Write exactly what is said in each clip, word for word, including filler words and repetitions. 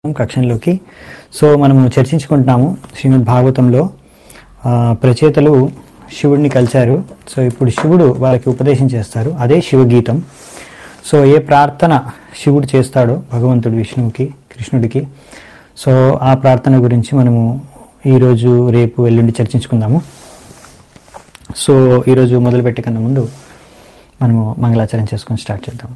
కక్షంలోకి. So మనము చర్చించుకుంటున్నాము శ్రీమద్ భాగవతంలో ప్రచేతలు శివుడిని కలిశారు. సో ఇప్పుడు శివుడు వాళ్ళకి ఉపదేశం చేస్తారు, అదే శివగీతం. సో ఏ ప్రార్థన శివుడు చేస్తాడో భగవంతుడు విష్ణువుకి కృష్ణుడికి, సో ఆ ప్రార్థన గురించి మనము ఈరోజు రేపు ఎల్లుండి చర్చించుకుందాము. సో ఈరోజు మొదలుపెట్టే కన్నా ముందు మనము మంగళాచరణ చేసుకొని స్టార్ట్ చేద్దాం.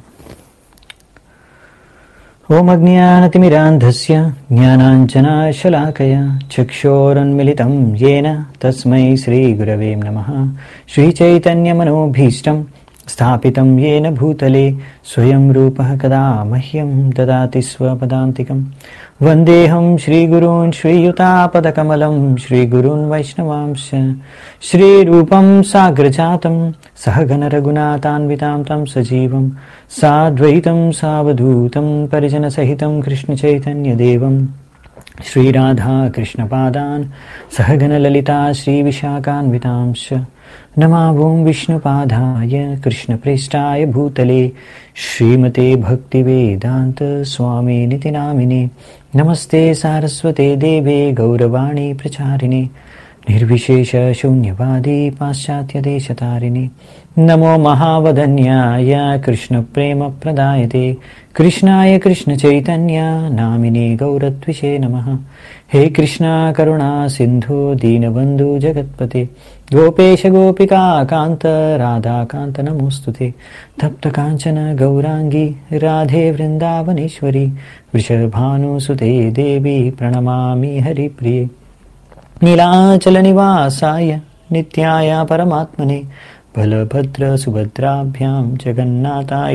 ఓం అజ్ఞానతిమిరాంధస్య జ్ఞానాంజనాశలాకయ చక్షోరున్మిళితం యేన తస్మై శ్రీగురవే నమః. శ్రీచైతన్యమనోభీష్టం స్థాపితం యేన భూతలే స్వయం రూపః కదా మహ్యం దదాతి స్వపదాంతికం. వందేహం శ్రీగురూన్ శ్రీయుతాపదకమలం శ్రీగురూన్ వైష్ణవాంశ శ్రీరూపం సాగ్రజాతం సహగణ రఘునాథాన్వితాం తం సజీవం సాద్వైతం సావధూతం పరిజనసహితం కృష్ణచైతన్యదేవం శ్రీరాధా కృష్ణపాదాన్ సహగణ లలితా శ్రీవిశాఖాన్వితాంశ నమావోం విష్ణుపాదాయ కృష్ణప్రేష్టాయ భూతలే శ్రీమతే భక్తివేదాంత స్వామినితి నామినే. నమస్తే సారస్వతే దేవే గౌరవాణి ప్రచారిణే నిర్విశేష శూన్యవాది పాశ్చాత్యదేశతారిణే. నమో మహావదన్యాయ కృష్ణ ప్రేమ ప్రదాయతే కృష్ణాయ కృష్ణ చైతన్య నామినే గౌరత్విషే నమః. హే కృష్ణ కరుణా సింధు దీనబంధు జగత్పతే గోపేశ గోపికా కాంత రాధాకాంత నమోస్తుతే. తప్త కాంచన గౌరాంగి రాధే వృందావనేశ్వరి వృషభానుసుతే దేవి ప్రణమామి హరిప్రియ. నీలాచల నివాసాయ నిత్యాయ పరమాత్మనే బలభద్ర సుభద్రాభ్యాం జగన్నాథాయ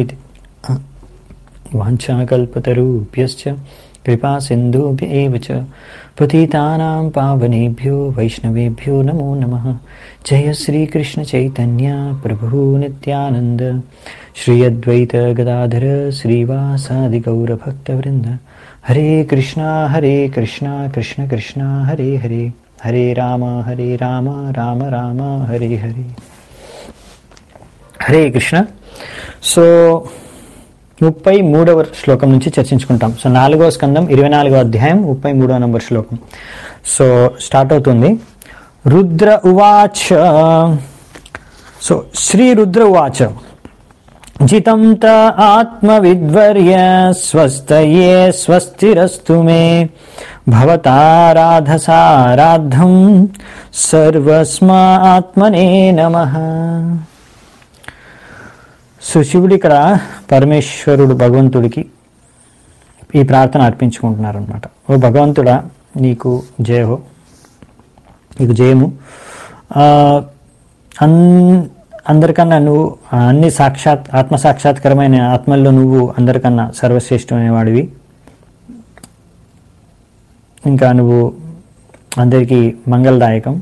వాంఛాకల్పతరుభ్యశ్చ కృపా సింధుభ్య ఏవ చ పతితానాం పావనేభ్యో వైష్ణవేభ్యో నమో నమః. జయ శ్రీ కృష్ణ చైతన్య ప్రభు నిత్యానంద శ్రీ అద్వైత గదాధర శ్రీవాసాది గౌర భక్తవృంద. హరే కృష్ణ హరే కృష్ణ కృష్ణ కృష్ణ హరే హరే హరే రామ హరే రామ రామ రామ హరే హరే. హరే కృష్ణ. సో ముప్పై మూడవ శ్లోకం నుంచి చర్చించుకుంటాం. సో నాలుగవ స్కందం ఇరవై నాలుగవ అధ్యాయం ముప్పై మూడవ నంబర్ శ్లోకం. సో స్టార్ట్ అవుతుంది. రుద్ర ఉవాచ. సో శ్రీ రుద్ర ఉవాచ జితం త ఆత్మవిద్వర్య స్వస్తయే స్వస్తిరస్తు మే భవతారాధసారాద్ధం సర్వస్మాత్మనే నమః. సో శివుడు ఇక్కడ పరమేశ్వరుడు భగవంతుడికి ఈ ప్రార్థన అర్పించుకుంటున్నారు అనమాట. ఓ భగవంతుడా, నీకు జయహో, నీకు జయము. అన్ అందరికన్నా నువ్వు అన్ని సాక్షాత్ ఆత్మసాక్షాత్కరమైన ఆత్మల్లో నువ్వు అందరికన్నా సర్వశ్రేష్టమైన వాడివి. ఇంకా నువ్వు అందరికీ మంగళదాయకం.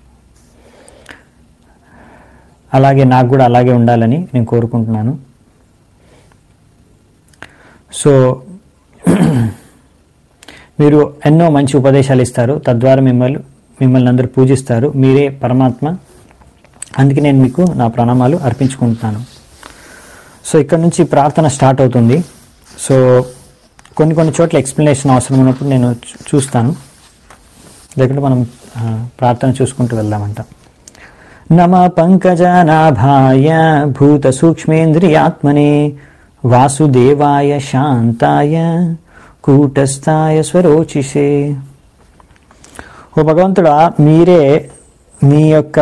అలాగే నాకు కూడా అలాగే ఉండాలని నేను కోరుకుంటున్నాను. సో మీరు ఎన్నో మంచి ఉపదేశాలు ఇస్తారు, తద్వారా మిమ్మల్ని మిమ్మల్ని అందరూ పూజిస్తారు. మీరే పరమాత్మ, అందుకే నేను మీకు నా ప్రణామాలు అర్పించుకుంటున్నాను. సో ఇక్కడ నుంచి ప్రార్థన స్టార్ట్ అవుతుంది. సో కొన్ని కొన్ని చోట్ల ఎక్స్ప్లెనేషన్ అవసరం ఉన్నప్పుడు నేను చూస్తాను, లేకుంటే మనం ప్రార్థన చూసుకుంటూ వెళ్దామంట. నమ పంకజనాభాయ భూత సూక్ష్మేంద్రియాత్మనే వాసుదేవాయ శాంతాయ కూటస్థాయ స్వరోచిషే. ఓ భగవంతుడా, మీరే మీ యొక్క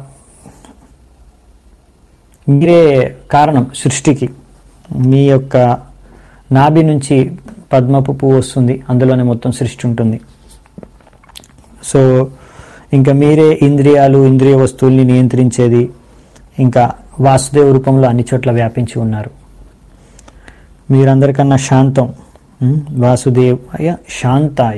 మీరే కారణం సృష్టికి. మీ యొక్క నాభి నుంచి పద్మపు పువ్వు వస్తుంది, అందులోనే మొత్తం సృష్టి ఉంటుంది. సో ఇంకా మీరే ఇంద్రియాలు ఇంద్రియ వస్తువుల్ని నియంత్రించేది. ఇంకా వాసుదేవ రూపంలో అన్ని చోట్ల వ్యాపించి ఉన్నారు. మీరందరికన్నా శాంతం, వాసుదేవాయ శాంతాయ.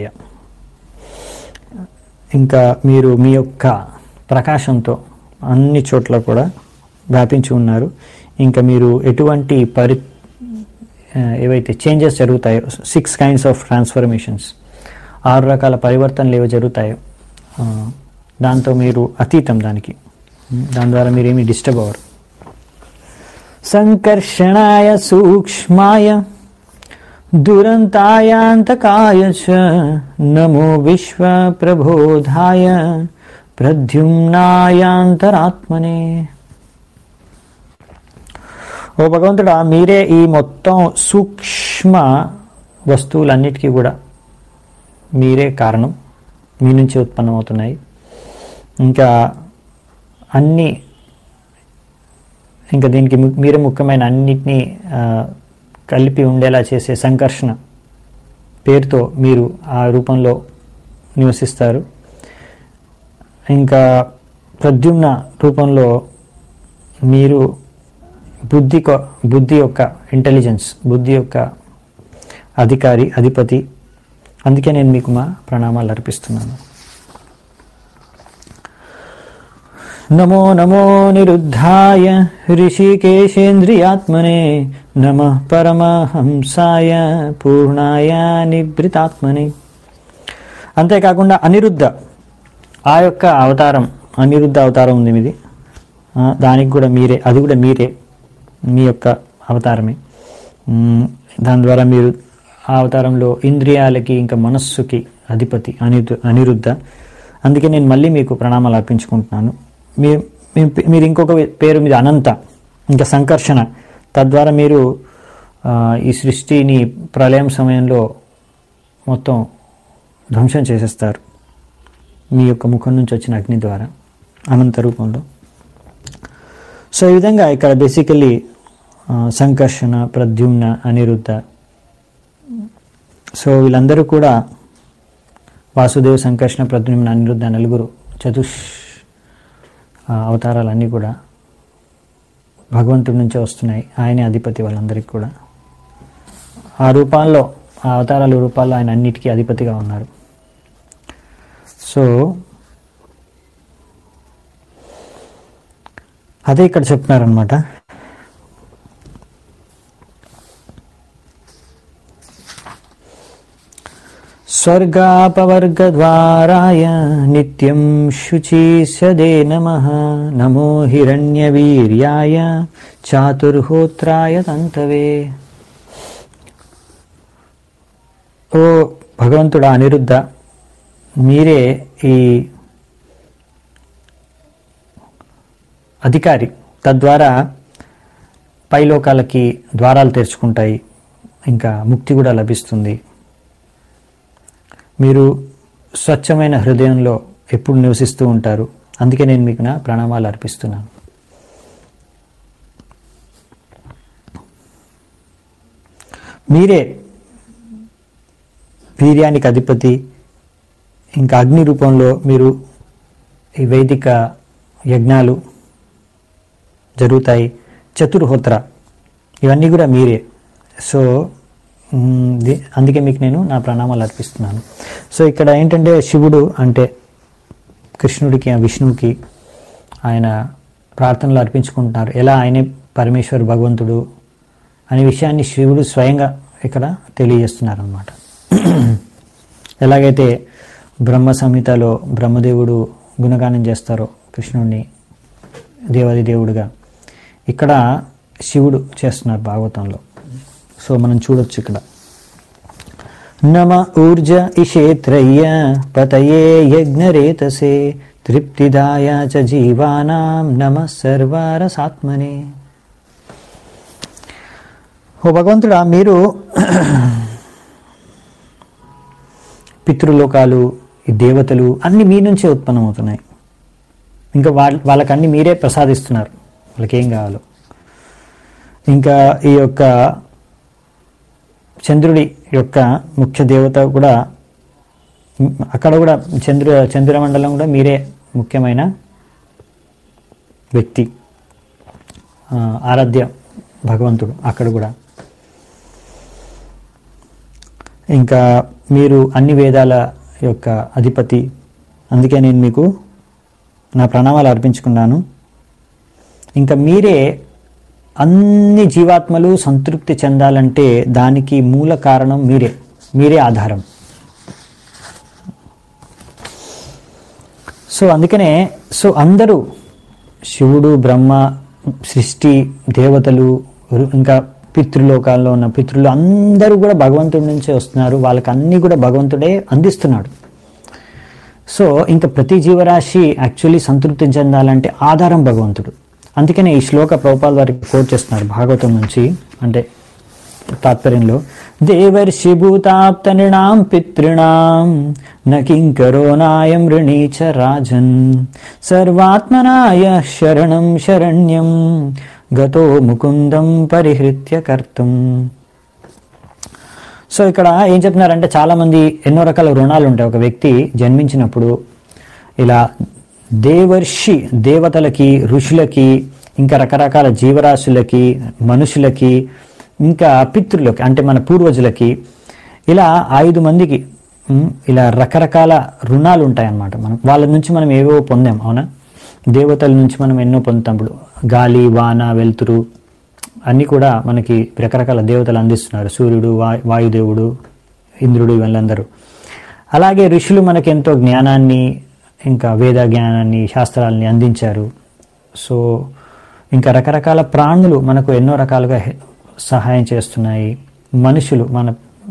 ఇంకా మీరు మీ యొక్క ప్రకాశంతో అన్ని చోట్ల కూడా వ్యాపించి ఉన్నారు. ఇంకా మీరు ఎటువంటి పరి ఏవైతే చేంజెస్ జరుగుతాయో, సిక్స్ కైండ్స్ ఆఫ్ ట్రాన్స్ఫర్మేషన్స్, ఆరు రకాల పరివర్తనలు ఏవో జరుగుతాయో దాంతో మీరు అతీతం, దానికి దాని ద్వారా మీరేమీ డిస్టర్బ్ అవ్వరు. సంకర్షణాయ సూక్ష్మాయ దురంతాయాంతకాయ చ నమో విశ్వప్రబోధాయ ప్రద్యుమ్నాయాంతరాత్మనే. ఓ భగవంతుడా, మీరే ఈ మొత్తం సూక్ష్మ వస్తువులన్నిటికీ కూడా మీరే కారణం, మీ నుంచి ఉత్పన్నమవుతున్నాయి. ఇంకా అన్ని ఇంకా దీనికి మీరే ముఖ్యమైన అన్నిటినీ కలిపి ఉండేలా చేసే సంకర్షణ పేరుతో మీరు ఆ రూపంలో నివసిస్తారు. ఇంకా ప్రద్యుమ్న రూపంలో మీరు బుద్ధి బుద్ధి యొక్క ఇంటెలిజెన్స్, బుద్ధి యొక్క అధికారి, అధిపతి. అందుకే నేను మీకు మా ప్రణామాలు అర్పిస్తున్నాను. నమో నమో నిరుద్ధాయ ఋషికేశేంద్రియాత్మనే నమః పరమహంసాయ పూర్ణాయ నిభృతాత్మనే. అంతేకాకుండా అనిరుద్ధ ఆ యొక్క అవతారం, అనిరుద్ధ అవతారం ఉంది మీది, దానికి కూడా మీరే, అది కూడా మీరే, మీ యొక్క అవతారమే. దాని ద్వారా మీరు ఆ అవతారంలో ఇంద్రియాలకి ఇంకా మనస్సుకి అధిపతి అనిరు అనిరుద్ధ అందుకే నేను మళ్ళీ మీకు ప్రణామాలు అర్పించుకుంటున్నాను. మీ మీరు ఇంకొక పేరు మీద అనంత, ఇంకా సంకర్షణ. తద్వారా మీరు ఈ సృష్టిని ప్రళయం సమయంలో మొత్తం ధ్వంసం చేసేస్తారు మీ యొక్క ముఖం నుంచి వచ్చిన అగ్ని ద్వారా, అనంత రూపంలో. సో ఈ విధంగా ఇక్కడ బేసికలీ సంకర్షణ, ప్రద్యుమ్న, అనిరుద్ధ, సో వీళ్ళందరూ కూడా వాసుదేవ, సంకర్షణ, ప్రద్యుమ్న, అనిరుద్ధ నలుగురు చతుష్ అవతారాలన్నీ కూడా భగవంతుడి నుంచే వస్తున్నాయి. ఆయనే అధిపతి వాళ్ళందరికీ కూడా. ఆ రూపాల్లో, ఆ అవతారాల రూపాల్లో ఆయన అన్నిటికీ అధిపతిగా ఉన్నారు. సో అదే ఇక్కడ చెప్తున్నారనమాట. స్వర్గాపవర్గద్వారాయ నిత్యం శుచీసదే నమః నమో హిరణ్యవీర్యాయ చాతుర్హోత్రాయ తంతవే. ఓ భగవంతుడా అనిరుద్ధ, మీరే ఈ అధికారి. తద్వారా పైలోకాలకి ద్వారాలు తెరుచుకుంటాయి, ఇంకా ముక్తి కూడా లభిస్తుంది. మీరు స్వచ్ఛమైన హృదయంలో ఎప్పుడు నివసిస్తూ ఉంటారు. అందుకే నేను మీకు నా ప్రణామాలు అర్పిస్తున్నాను. మీరే వీర్యానికి అధిపతి. ఇంకా అగ్ని రూపంలో మీరు ఈ వైదిక యజ్ఞాలు జరుగుతాయి. చతుర్హోత్ర ఇవన్నీ కూడా మీరే. సో అందుకే మీకు నేను నా ప్రణామాలు అర్పిస్తున్నాను. సో ఇక్కడ ఏంటంటే శివుడు అంటే కృష్ణుడికి, విష్ణువుకి ఆయన ప్రార్థనలు అర్పించుకుంటున్నారు. ఎలా ఆయనే పరమేశ్వర్ భగవంతుడు అనే విషయాన్ని శివుడు స్వయంగా ఇక్కడ తెలియజేస్తున్నారు అన్నమాట. ఎలాగైతే బ్రహ్మ సంహితలో బ్రహ్మదేవుడు గుణగానం చేస్తారో కృష్ణుడిని దేవాది దేవుడుగా, ఇక్కడ శివుడు చేస్తున్నారు భాగవతంలో. సో మనం చూడొచ్చు ఇక్కడ. నమ ఊర్జ ఇషేత్రయ్య పతయే యజ్ఞరేతసే తృప్తిదాయ చ జీవానాం నమ సర్వరసాత్మనే. ఓ భగవంతుడా, మీరు పితృలోకాలు, ఈ దేవతలు అన్ని మీ నుంచే ఉత్పన్నమవుతున్నాయి. ఇంకా వాళ్ళ వాళ్ళకన్నీ మీరే ప్రసాదిస్తున్నారు, వాళ్ళకి ఏం కావాలో. ఇంకా ఈ యొక్క చంద్రుడి యొక్క ముఖ్య దేవత కూడా, అక్కడ కూడా చంద్ర చంద్రమండలం కూడా మీరే ముఖ్యమైన వ్యక్తి, ఆరాధ్య భగవంతుడు అక్కడ కూడా. ఇంకా మీరు అన్ని వేదాల యొక్క అధిపతి. అందుకే నేను మీకు నా ప్రణామాలు అర్పించుకున్నాను. ఇంకా మీరే అన్ని జీవాత్మలు సంతృప్తి చెందాలంటే దానికి మూల కారణం మీరే, మీరే ఆధారం. సో అందుకనే సో అందరూ శివుడు, బ్రహ్మ, సృష్టి, దేవతలు, ఇంకా పితృలోకాల్లో ఉన్న పితృలు అందరూ కూడా భగవంతుడి నుంచే వస్తున్నారు, వాళ్ళకి అన్నీ కూడా భగవంతుడే అందిస్తున్నాడు. సో ఇంకా ప్రతి జీవరాశి యాక్చువల్లీ సంతృప్తి చెందాలంటే ఆధారం భగవంతుడు. అందుకనే ఈ శ్లోక ప్రభుపాద వారికి కోట్ చేస్తున్నారు భాగవతం నుంచి, అంటే తాత్పర్యంలో, దేవర్షి భూతాప్త నృణాం పితృణాం నకింకరో నాయం ఋణీచ రాజన్ సర్వాత్మనాయ శరణం శరణ్యం గతో ముకుందం పరిహృత్య కర్తుం. సో ఇక్కడ ఏం చెప్తున్నారంటే, చాలామంది ఎన్నో రకాల రుణాలు ఉంటాయి. ఒక వ్యక్తి జన్మించినప్పుడు ఇలా దేవర్షి దేవతలకి, ఋషులకి, ఇంకా రకరకాల జీవరాశులకి, మనుషులకి, ఇంకా పితృలకి అంటే మన పూర్వజులకి, ఇలా ఐదు మందికి ఇలా రకరకాల రుణాలు ఉంటాయన్నమాట. మనం వాళ్ళ నుంచి మనం ఏవో పొందాం, అవునా? దేవతల నుంచి మనం ఎన్నో పొందుతాం. గాలి, వాన, వెలుతురు అన్నీ కూడా మనకి రకరకాల దేవతలు అందిస్తున్నారు. సూర్యుడు, వా వాయుదేవుడు, ఇంద్రుడు, వీళ్ళందరూ. అలాగే ఋషులు మనకి ఎంతో జ్ఞానాన్ని, ఇంకా వేద జ్ఞానాన్ని, శాస్త్రాలని అందించారు. సో ఇంకా రకరకాల ప్రాణులు మనకు ఎన్నో రకాలుగా సహాయం చేస్తున్నాయి. మనుషులు, మన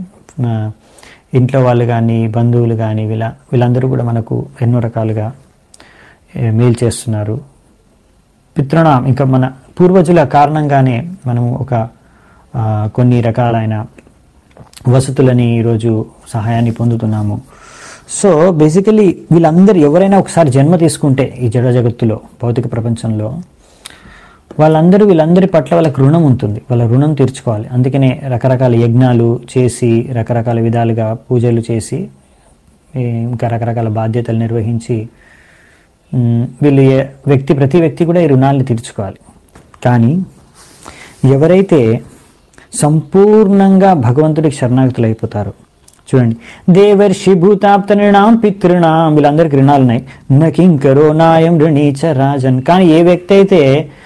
ఇంట్లో వాళ్ళు కానీ, బంధువులు కానీ, వీళ్ళ వీళ్ళందరూ కూడా మనకు ఎన్నో రకాలుగా మేలు చేస్తున్నారు. పితృణం, ఇంకా మన పూర్వజుల కారణంగానే మనము ఒక కొన్ని రకాలైన వసతులని ఈరోజు సహాయాన్ని పొందుతున్నాము. సో బేసికలీ వీళ్ళందరూ ఎవరైనా ఒకసారి జన్మ తీసుకుంటే ఈ జడ జగత్తులో, భౌతిక ప్రపంచంలో, వాళ్ళందరూ వీళ్ళందరి పట్ల వాళ్ళకి రుణం ఉంటుంది, వాళ్ళ రుణం తీర్చుకోవాలి. అందుకనే రకరకాల యజ్ఞాలు చేసి, రకరకాల విధాలుగా పూజలు చేసి, ఇంకా రకరకాల బాధ్యతలు నిర్వహించి వీళ్ళు వ్యక్తి ప్రతి వ్యక్తి కూడా ఈ రుణాలను తీర్చుకోవాలి. కానీ ఎవరైతే సంపూర్ణంగా భగవంతుడికి శరణాగతులు అయిపోతారో, చూడండి, దేవర్షి భూతాప్త నృణాం పితృణాం, వీళ్ళందరికీ రుణాలు ఉన్నాయి. నకింకరో నాయం ఋణీచ రాజన్, కానీ ఏ వ్యక్తి అయితే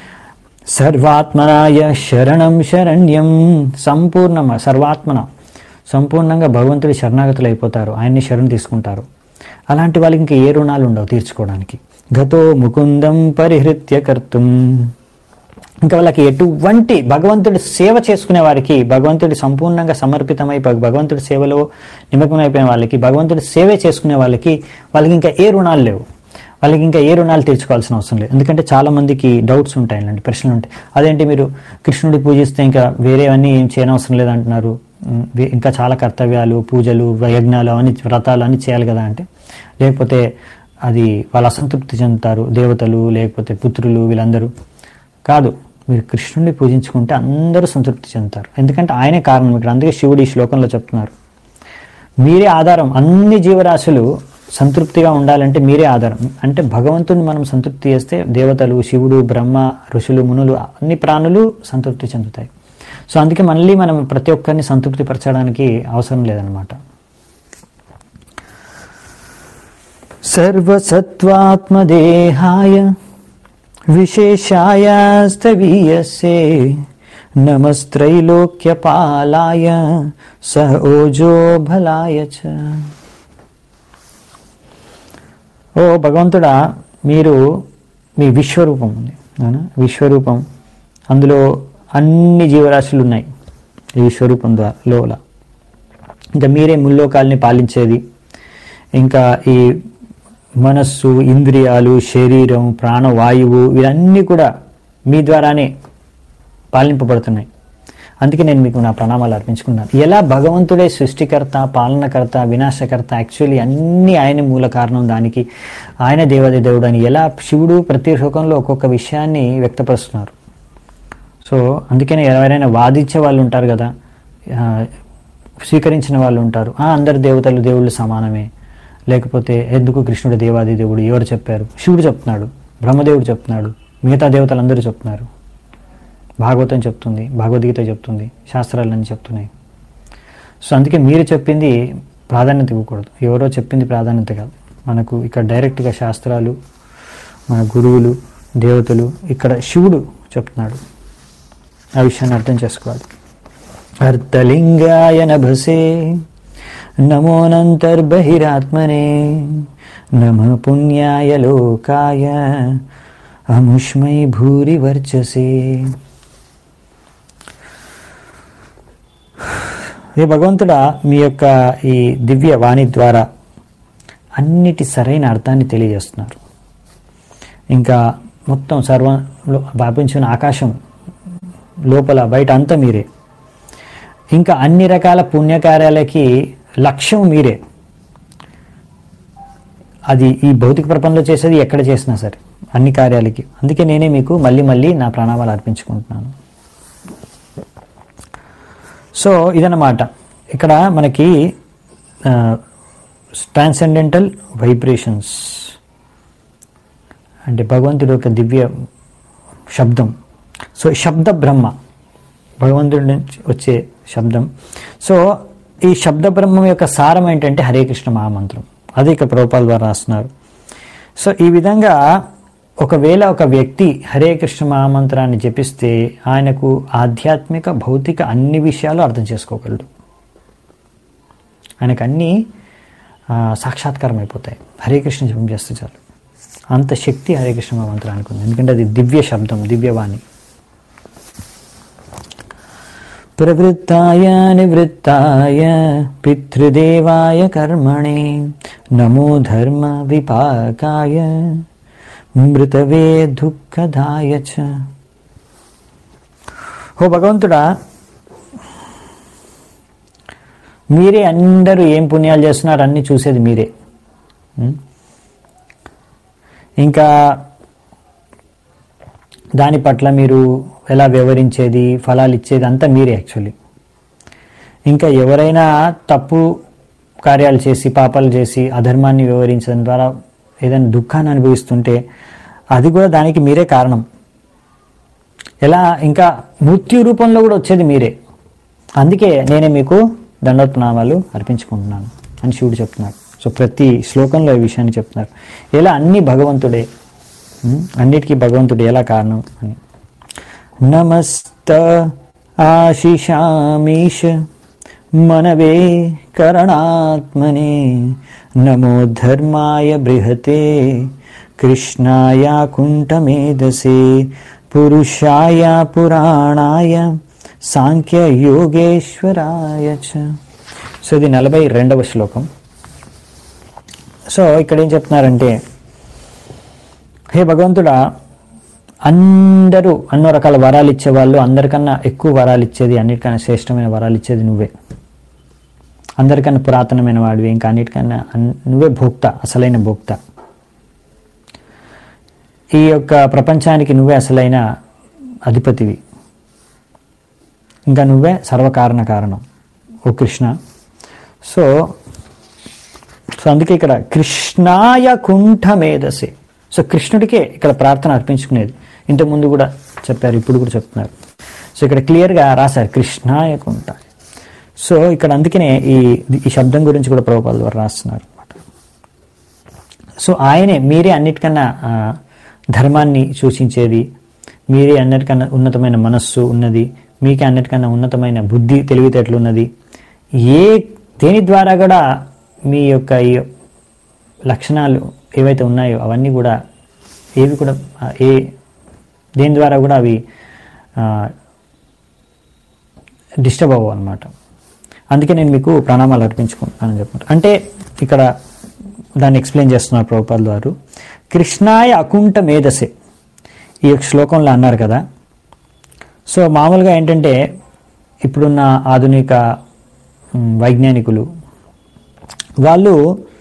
సర్వాత్మనాయ శరణం శరణ్యం, సంపూర్ణ సర్వాత్మన సంపూర్ణంగా భగవంతుడి శరణాగతులు అయిపోతారు, ఆయన్ని శరణు తీసుకుంటారు, అలాంటి వాళ్ళకి ఇంకా ఏ రుణాలు ఉండవు తీర్చుకోవడానికి. గతో ముకుందం పరిహృత్య కర్తుం, ఇంకా వాళ్ళకి ఎటువంటి భగవంతుడి సేవ చేసుకునే వారికి, భగవంతుడి సంపూర్ణంగా సమర్పితమై భగవంతుడి సేవలో నిమగ్నమైపోయిన వాళ్ళకి, భగవంతుడి సేవే చేసుకునే వాళ్ళకి వాళ్ళకి ఇంకా ఏ రుణాలు లేవు, వాళ్ళకి ఇంకా ఏ రుణాలు తీర్చుకోవాల్సిన అవసరం లేదు. ఎందుకంటే చాలా మందికి డౌట్స్ ఉంటాయి, ఇలాంటి ప్రశ్నలు ఉంటాయి. అదేంటి మీరు కృష్ణుడి పూజిస్తే ఇంకా వేరేవన్నీ ఏం చేయనవసరం లేదంటున్నారు, ఇంకా చాలా కర్తవ్యాలు, పూజలు, యజ్ఞాలు అని, వ్రతాలు అని చేయాలి కదా అంటే, లేకపోతే అది వాళ్ళు అసంతృప్తి చెందుతారు, దేవతలు లేకపోతే పుత్రులు వీళ్ళందరూ. కాదు, మీరు కృష్ణుడిని పూజించుకుంటే అందరూ సంతృప్తి చెందుతారు, ఎందుకంటే ఆయనే కారణం ఇక్కడ. అందుకే శివుడు ఈ శ్లోకంలో చెప్తున్నారు, మీరే ఆధారం, అన్ని జీవరాశులు సంతృప్తిగా ఉండాలంటే మీరే ఆధారం. అంటే భగవంతుని మనం సంతృప్తి చేస్తే దేవతలు, శివుడు, బ్రహ్మ, ఋషులు, మునులు, అన్ని ప్రాణులు సంతృప్తి చెందుతాయి. సో అందుకే మళ్ళీ మనం ప్రతి ఒక్కరిని సంతృప్తి పరచడానికి అవసరం లేదనమాట. సర్వసత్వాత్మదేహాయ విశేషాయ స్థవీయసే నమస్త్రైలోక్యపాలాయ సహ ఓజో బలాయ చ. ఓ భగవంతుడా, మీరు మీ విశ్వరూపం ఉంది, విశ్వరూపం, అందులో అన్ని జీవరాశులు ఉన్నాయి ఈ విశ్వరూపం ద్వారా. ఇంకా మీరే ముల్లోకాల్ని పాలించేది, ఇంకా ఈ మనస్సు, ఇంద్రియాలు, శరీరం, ప్రాణవాయువు ఇవన్నీ కూడా మీ ద్వారానే పాలింపబడుతున్నాయి. అందుకే నేను మీకు నా ప్రణామాలు అర్పించుకున్నాను. ఎలా భగవంతుడే సృష్టికర్త, పాలనకర్త, వినాశకర్త, యాక్చువల్లీ అన్ని ఆయన మూల కారణం, దానికి ఆయన దేవాది దేవుడు అని ఎలా శివుడు ప్రతి శ్లోకంలో ఒక్కొక్క విషయాన్ని వ్యక్తపరుస్తున్నారు. సో అందుకనే ఎవరైనా వాదించే వాళ్ళు ఉంటారు కదా, స్వీకరించిన వాళ్ళు ఉంటారు, అందరు దేవతలు దేవుళ్ళు సమానమే, లేకపోతే ఎందుకు కృష్ణుడు దేవాది దేవుడు, ఎవరు చెప్పారు? శివుడు చెప్తున్నాడు, బ్రహ్మదేవుడు చెప్తున్నాడు, మిగతా దేవతలు అందరూ చెప్తున్నారు, భాగవతం చెప్తుంది, భగవద్గీత చెప్తుంది, శాస్త్రాలన్నీ చెప్తున్నాయి. సో అందుకే మీరు చెప్పింది ప్రాధాన్యత ఇవ్వకూడదు, ఎవరో చెప్పింది ప్రాధాన్యత కాదు. మనకు ఇక్కడ డైరెక్ట్గా శాస్త్రాలు, మన గురువులు, దేవతలు, ఇక్కడ శివుడు చెప్తున్నాడు. ఆ విషయాన్ని అర్థం చేసుకోవాలి. అర్థలింగాయ నభసే నమోనంతర్బహిరాత్మనే నమ పుణ్యాయ లోకాయ అముష్మై భూరి వర్చసే. హే భగవంతుడా, మీ యొక్క ఈ దివ్య వాణి ద్వారా అన్నిటి సరైన అర్థాన్ని తెలియజేస్తున్నారు. ఇంకా మొత్తం సర్వంలో వ్యాపించిన ఆకాశం లోపల బయట అంతా మీరే. ఇంకా అన్ని రకాల పుణ్యకార్యాలకి లక్ష్యం మీరే. అది ఈ భౌతిక ప్రపంచంలో చేసేది ఎక్కడ చేసినా సరే, అన్ని కార్యాలకి. అందుకే నేనే మీకు మళ్ళీ మళ్ళీ నా ప్రణామాలు అర్పించుకుంటున్నాను. సో ఇదన్నమాట. ఇక్కడ మనకి ట్రాన్సెండెంటల్ వైబ్రేషన్స్ అంటే భగవంతుడి యొక్క దివ్య శబ్దం. సో శబ్ద బ్రహ్మ, భగవంతుడి నుంచి వచ్చే శబ్దం. సో ఈ శబ్ద బ్రహ్మం యొక్క సారం ఏంటంటే హరే కృష్ణ మహామంత్రం. అది ఇక్కడ ప్రభుపాల్ ద్వారా రాస్తున్నారు. సో ఈ విధంగా ఒకవేళ ఒక వ్యక్తి హరే కృష్ణ మహామంత్రాన్ని జపిస్తే ఆయనకు ఆధ్యాత్మిక భౌతిక అన్ని విషయాలు అర్థం చేసుకోగలడు. ఆయనకు అన్నీ సాక్షాత్కారం అయిపోతాయి. హరే కృష్ణ జపం చేస్తే చాలు. అంత శక్తి హరే కృష్ణ మహామంత్రానికి ఉంది. ఎందుకంటే అది దివ్య శబ్దం, దివ్యవాణి. ప్రవృత్తాయ నివృత్తాయ పితృదేవాయ కర్మణే నమో ధర్మ విపాకాయ మృతవే దుఃఖదాయ చ. ఓ భగవంతుడా, మీరే అందరూ ఏం పుణ్యాలు చేస్తున్నారు అన్నీ చూసేది మీరే. ఇంకా దాని పట్ల మీరు ఎలా వ్యవహరించేది, ఫలాలు ఇచ్చేది అంతా మీరే యాక్చువల్లీ. ఇంకా ఎవరైనా తప్పు కార్యాలు చేసి, పాపాలు చేసి, అధర్మాన్ని వ్యవహరించడం ద్వారా ఏదైనా దుఃఖాన్ని అనుభవిస్తుంటే అది కూడా దానికి మీరే కారణం. ఎలా ఇంకా మృత్యు రూపంలో కూడా వచ్చేది మీరే. అందుకే నేనే మీకు దండోత్నామాలు అర్పించుకుంటున్నాను అని శివుడు చెప్తున్నాడు. సో ప్రతి శ్లోకంలో ఈ విషయాన్ని చెప్తున్నారు. ఎలా అన్ని భగవంతుడే, అన్నిటికీ భగవంతుడు ఎలా కారణం అని. నమస్త ఆశిషామీష మనవే కరణాత్మనే నమో ధర్మాయ బృహతే కృష్ణాయ కుంఠమేధసే పురుషాయ పురాణాయ సాంఖ్య యోగేశ్వరాయ చ. సో ఇది నలభై రెండవ శ్లోకం. సో ఇక్కడ ఏం చెప్తున్నారంటే, హే భగవంతుడా, అందరూ అన్నో రకాల వరాలు ఇచ్చేవాళ్ళు, అందరికన్నా ఎక్కువ వరాలు ఇచ్చేది, అన్నిటికన్నా శ్రేష్టమైన వరాలు ఇచ్చేది నువ్వే. అందరికన్నా పురాతనమైన వాడివి, ఇంకా అన్నిటికన్నా నువ్వే భోక్త, అసలైన భోక్త. ఈ యొక్క ప్రపంచానికి నువ్వే అసలైన అధిపతివి. ఇంకా నువ్వే సర్వకారణ కారణం ఓ కృష్ణ. సో సో అందుకే ఇక్కడ కృష్ణాయ కుంఠమేధసే. సో కృష్ణుడికే ఇక్కడ ప్రార్థన అర్పించుకునేది. ఇంతకుముందు కూడా చెప్పారు, ఇప్పుడు కూడా చెప్తున్నారు. సో ఇక్కడ క్లియర్గా రాశారు కృష్ణాయ కుంఠ. సో ఇక్కడ అందుకనే ఈ ఈ శబ్దం గురించి కూడా ప్రభుపాల ద్వారా రాస్తున్నారు అనమాట. సో ఆయనే, మీరే అన్నిటికన్నా ధర్మాన్ని సూచించేది, మీరే అన్నిటికన్నా ఉన్నతమైన మనస్సు ఉన్నది, మీకే అన్నిటికన్నా ఉన్నతమైన బుద్ధి తెలివితేటలు ఉన్నది. ఏ దేని ద్వారా కూడా మీ యొక్క ఈ లక్షణాలు ఏవైతే ఉన్నాయో అవన్నీ కూడా ఏవి కూడా ఏ దేని ద్వారా కూడా అవి డిస్టర్బ్ అవ్వవు అనమాట. అందుకే నేను మీకు ప్రణామాలు అర్పించుకుంటానని చెప్పాను. అంటే ఇక్కడ దాన్ని ఎక్స్ప్లెయిన్ చేస్తున్నారు ప్రభుపాల్ వారు. కృష్ణాయ అకుంఠ మేధసే ఈ యొక్క శ్లోకంలో అన్నారు కదా. సో మామూలుగా ఏంటంటే ఇప్పుడున్న ఆధునిక వైజ్ఞానికులు వాళ్ళు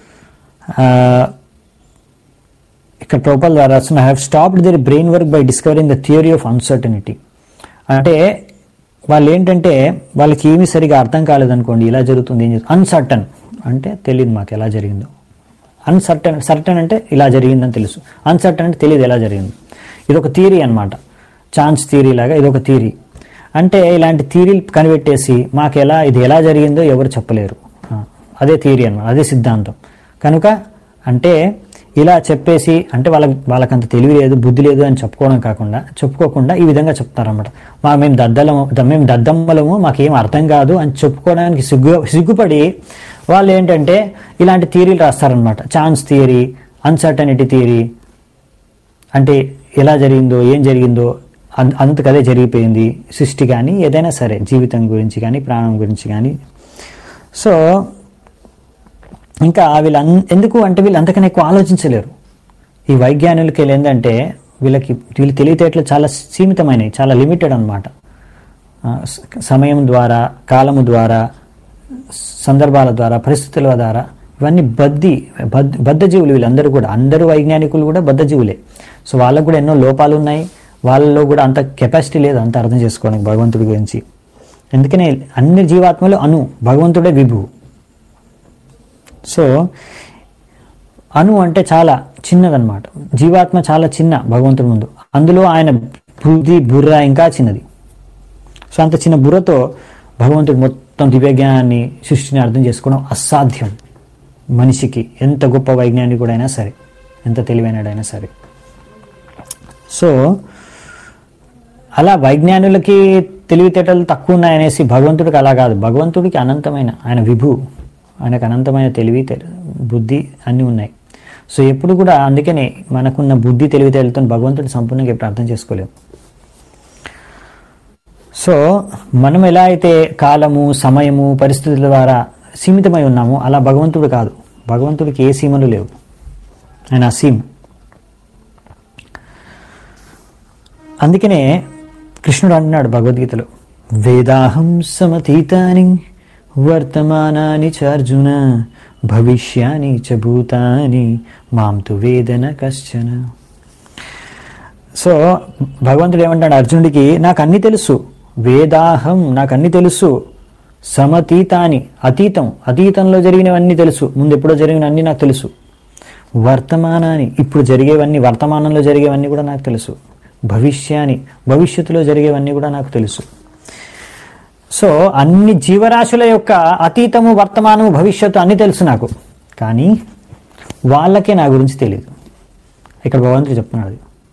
ఇక్కడ ప్రభుపాల్ ద్వారా రాస్తున్న have stopped their brain work by discovering the theory of uncertainty. అంటే వాళ్ళు ఏంటంటే వాళ్ళకి ఏమీ సరిగా అర్థం కాలేదనుకోండి, ఇలా జరుగుతుంది, ఏం జరుగుతుంది, అన్సర్టన్ అంటే తెలియదు మాకు ఎలా జరిగిందో. అన్సర్టన్ సర్టన్ అంటే ఇలా జరిగిందని తెలుసు, అన్సర్టన్ అంటే తెలియదు ఎలా జరిగింది. ఇది ఒక థియరీ అనమాట, ఛాన్స్ థియరీ లాగా ఇది ఒక థియరీ. అంటే ఇలాంటి థియరీలు కనిపెట్టేసి మాకు ఎలా ఇది ఎలా జరిగిందో ఎవరు చెప్పలేరు, అదే థియరీ అనమాట, అదే సిద్ధాంతం. కనుక అంటే ఇలా చెప్పేసి అంటే వాళ్ళకి వాళ్ళకంత తెలివి లేదు, బుద్ధి లేదు అని చెప్పుకోవడం కాకుండా చెప్పుకోకుండా ఈ విధంగా చెప్తారన్నమాట. మా మేము దద్దలము మేము దద్దమ్మలము మాకేం అర్థం కాదు అని చెప్పుకోవడానికి సిగ్గు సిగ్గుపడి వాళ్ళు ఏంటంటే ఇలాంటి థియరీలు రాస్తారనమాట. ఛాన్స్ థియరీ, అన్సర్టనిటీ థియరీ, అంటే ఎలా జరిగిందో ఏం జరిగిందో అంతకదే జరిగిపోయింది. సృష్టి కానీ ఏదైనా సరే, జీవితం గురించి కానీ ప్రాణం గురించి కానీ సో ఇంకా వీళ్ళు ఎందుకు అంటే వీళ్ళు అంతకన్నా ఎక్కువ ఆలోచించలేరు. ఈ వైజ్ఞానికులకి ఏంటంటే వీళ్ళకి వీళ్ళు తెలివితేటలు చాలా సీమితమైనవి, చాలా లిమిటెడ్ అనమాట. సమయం ద్వారా, కాలము ద్వారా, సందర్భాల ద్వారా, పరిస్థితుల ద్వారా ఇవన్నీ బద్ది బద్ బద్ధజీవులు వీళ్ళందరూ కూడా. అందరూ వైజ్ఞానికులు కూడా బద్ధజీవులే. సో వాళ్ళకు కూడా ఎన్నో లోపాలు ఉన్నాయి, వాళ్ళలో కూడా అంత కెపాసిటీ లేదు అంత అర్థం చేసుకోవడానికి భగవంతుడి గురించి. అందుకనే అన్ని జీవాత్మలు అణు, భగవంతుడే విభు. సో అణు అంటే చాలా చిన్నదన్నమాట. జీవాత్మ చాలా చిన్న భగవంతుడి ముందు. అందులో ఆయన బుద్ధి బుర్ర ఇంకా చిన్నది. సో అంత చిన్న బుర్రతో భగవంతుడు మొత్తం దివ్యజ్ఞానాన్ని, సృష్టిని అర్థం చేసుకోవడం అసాధ్యం మనిషికి, ఎంత గొప్ప వైజ్ఞానికుడైనా సరే, ఎంత తెలివైనడైనా సరే. సో అలా వైజ్ఞానులకి తెలివితేటలు తక్కువ ఉన్నాయనేసి భగవంతుడికి అలా కాదు. భగవంతుడికి అనంతమైన, ఆయన విభు, ఆయనకు అనంతమైన తెలివి బుద్ధి అన్నీ ఉన్నాయి. సో ఎప్పుడు కూడా అందుకనే మనకున్న బుద్ధి తెలివితేటలతో భగవంతుడిని సంపూర్ణంగా ఎప్పుడు అర్థం చేసుకోలేము. సో మనం ఎలా అయితే కాలము, సమయము, పరిస్థితుల ద్వారా సీమితమై ఉన్నామో అలా భగవంతుడు కాదు. భగవంతుడికి ఏ సీమలు లేవు, ఆయన అసీం. అందుకనే కృష్ణుడు అంటున్నాడు భగవద్గీతలో, వేదాహం సమతీతాని వర్తమానాని చ అర్జున భవిష్యాని చ భూతాని మాం తు వేదన కశ్చన. సో భగవంతుడు ఏమంటాడు అర్జునుడికి, నాకు అన్ని తెలుసు, వేదాహం నాకు అన్ని తెలుసు, సమతీతాని అతీతం, అతీతంలో జరిగినవన్నీ తెలుసు, ముందు ఎప్పుడో జరిగినవన్నీ నాకు తెలుసు, వర్తమానాన్ని ఇప్పుడు జరిగేవన్నీ, వర్తమానంలో జరిగేవన్నీ కూడా నాకు తెలుసు, భవిష్యాన్ని భవిష్యత్తులో జరిగేవన్నీ కూడా నాకు తెలుసు. సో అన్ని జీవరాశుల యొక్క అతీతము, వర్తమానము, భవిష్యత్తు అన్నీ తెలుసు నాకు, కానీ వాళ్ళకే నా గురించి తెలియదు. ఇక్కడ భగవంతుడు చెప్తున్నాడు,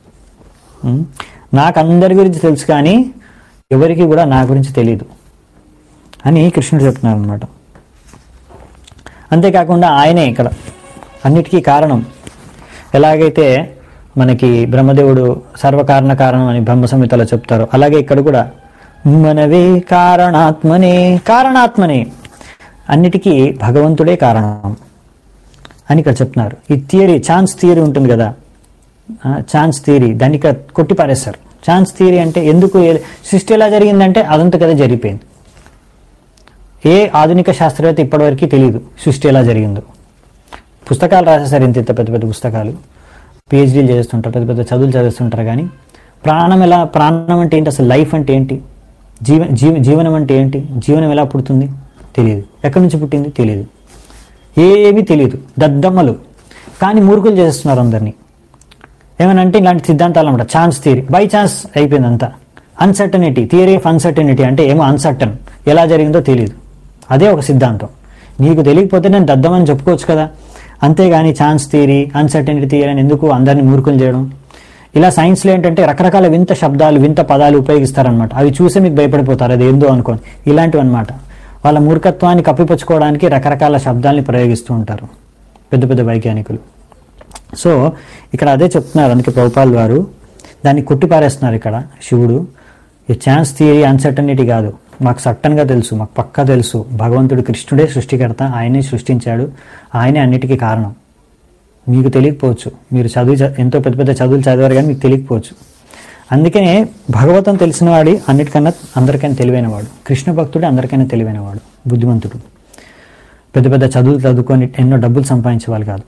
నాకు అందరి గురించి తెలుసు కానీ ఎవరికి కూడా నా గురించి తెలియదు అని కృష్ణుడు చెప్తున్నారు అనమాట. అంతేకాకుండా ఆయనే ఇక్కడ అన్నిటికీ కారణం. ఎలాగైతే మనకి బ్రహ్మదేవుడు సర్వకారణ కారణం అని బ్రహ్మ సంహితలో చెప్తారు, అలాగే ఇక్కడ కూడా మనవే కారణాత్మనే, కారణాత్మనే అన్నిటికీ భగవంతుడే కారణం అని ఇక్కడ చెప్తున్నారు. ఈ థియరీ, ఛాన్స్ థియరీ ఉంటుంది కదా, ఛాన్స్ థియరీ, దాన్ని ఇక్కడ కొట్టిపారేస్తారు. ఛాన్స్ థియరీ అంటే ఎందుకు, సృష్టి ఎలా జరిగిందంటే అదంతా కదా జరిగిపోయింది. ఏ ఆధునిక శాస్త్రవేత్త ఇప్పటివరకు తెలియదు సృష్టి ఎలా జరిగిందో. పుస్తకాలు రాసేసారు, ఇంత ఇంత పెద్ద పెద్ద పుస్తకాలు, పిహెచ్డీలు చేస్తుంటారు, పెద్ద పెద్ద చదువులు చదివిస్తుంటారు, కానీ ప్రాణం ఎలా, ప్రాణం అంటే ఏంటి, అసలు లైఫ్ అంటే ఏంటి, జీవ జీవ జీవనం అంటే ఏంటి, జీవనం ఎలా పుడుతుంది తెలియదు, ఎక్కడి నుంచి పుట్టింది తెలియదు, ఏమీ తెలియదు, దద్దమ్మలు. కానీ మూర్ఖులు చేస్తున్నారు అందరినీ. ఏమనంటే ఇలాంటి సిద్ధాంతాలు అనమాట, ఛాన్స్ థియరీ, బై ఛాన్స్ అయిపోయింది అంతా. అన్సర్టనిటీ, థియరీ ఆఫ్ అన్సర్టనిటీ అంటే ఏమో అన్సర్టన్, ఎలా జరిగిందో తెలియదు, అదే ఒక సిద్ధాంతం. నీకు తెలియకపోతే నేను దద్దమని చెప్పుకోవచ్చు కదా, అంతేగాని ఛాన్స్ థియరీ, అన్సర్టనిటీ థియరీ అని ఎందుకు అందరినీ మూర్ఖులు చేయడం. ఇలా సైన్స్లో ఏంటంటే రకరకాల వింత శబ్దాలు, వింత పదాలు ఉపయోగిస్తారనమాట, అవి చూసి మీకు భయపడిపోతారు, అది ఏందో అనుకోని. ఇలాంటివి అనమాట, వాళ్ళ మూర్ఖత్వాన్ని కప్పిపుచ్చుకోవడానికి రకరకాల శబ్దాలని ప్రయోగిస్తూ ఉంటారు పెద్ద పెద్ద వైజ్ఞానికులు. సో ఇక్కడ అదే చెప్తున్నారు, అందుకే ప్రభుపాల్ వారు దాన్ని కొట్టిపారేస్తున్నారు. ఇక్కడ శివుడు ఈ ఛాన్స్ థియరీ, అన్సర్టనిటీ కాదు, మాకు సట్టన్గా తెలుసు, మాకు పక్కా తెలుసు, భగవంతుడు కృష్ణుడే సృష్టికర్త, ఆయనే సృష్టించాడు, ఆయనే అన్నిటికీ కారణం. మీకు తెలియకపోవచ్చు, మీరు చదువు ఎంతో పెద్ద పెద్ద చదువులు చదివారు కానీ మీకు తెలియకపోవచ్చు. అందుకనే భగవతం తెలిసిన వాడి అన్నిటికన్నా అందరికైనా తెలివైనవాడు, కృష్ణ భక్తుడే అందరికైనా తెలివైనవాడు, బుద్ధిమంతుడు. పెద్ద పెద్ద చదువులు చదువుకొని ఎన్నో డబ్బులు సంపాదించే వాళ్ళు కాదు.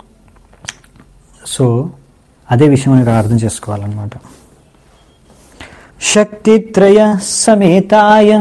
సో అదే విషయం ఇక్కడ అర్థం చేసుకోవాలన్నమాట. శక్తిత్రయ సమేతాయ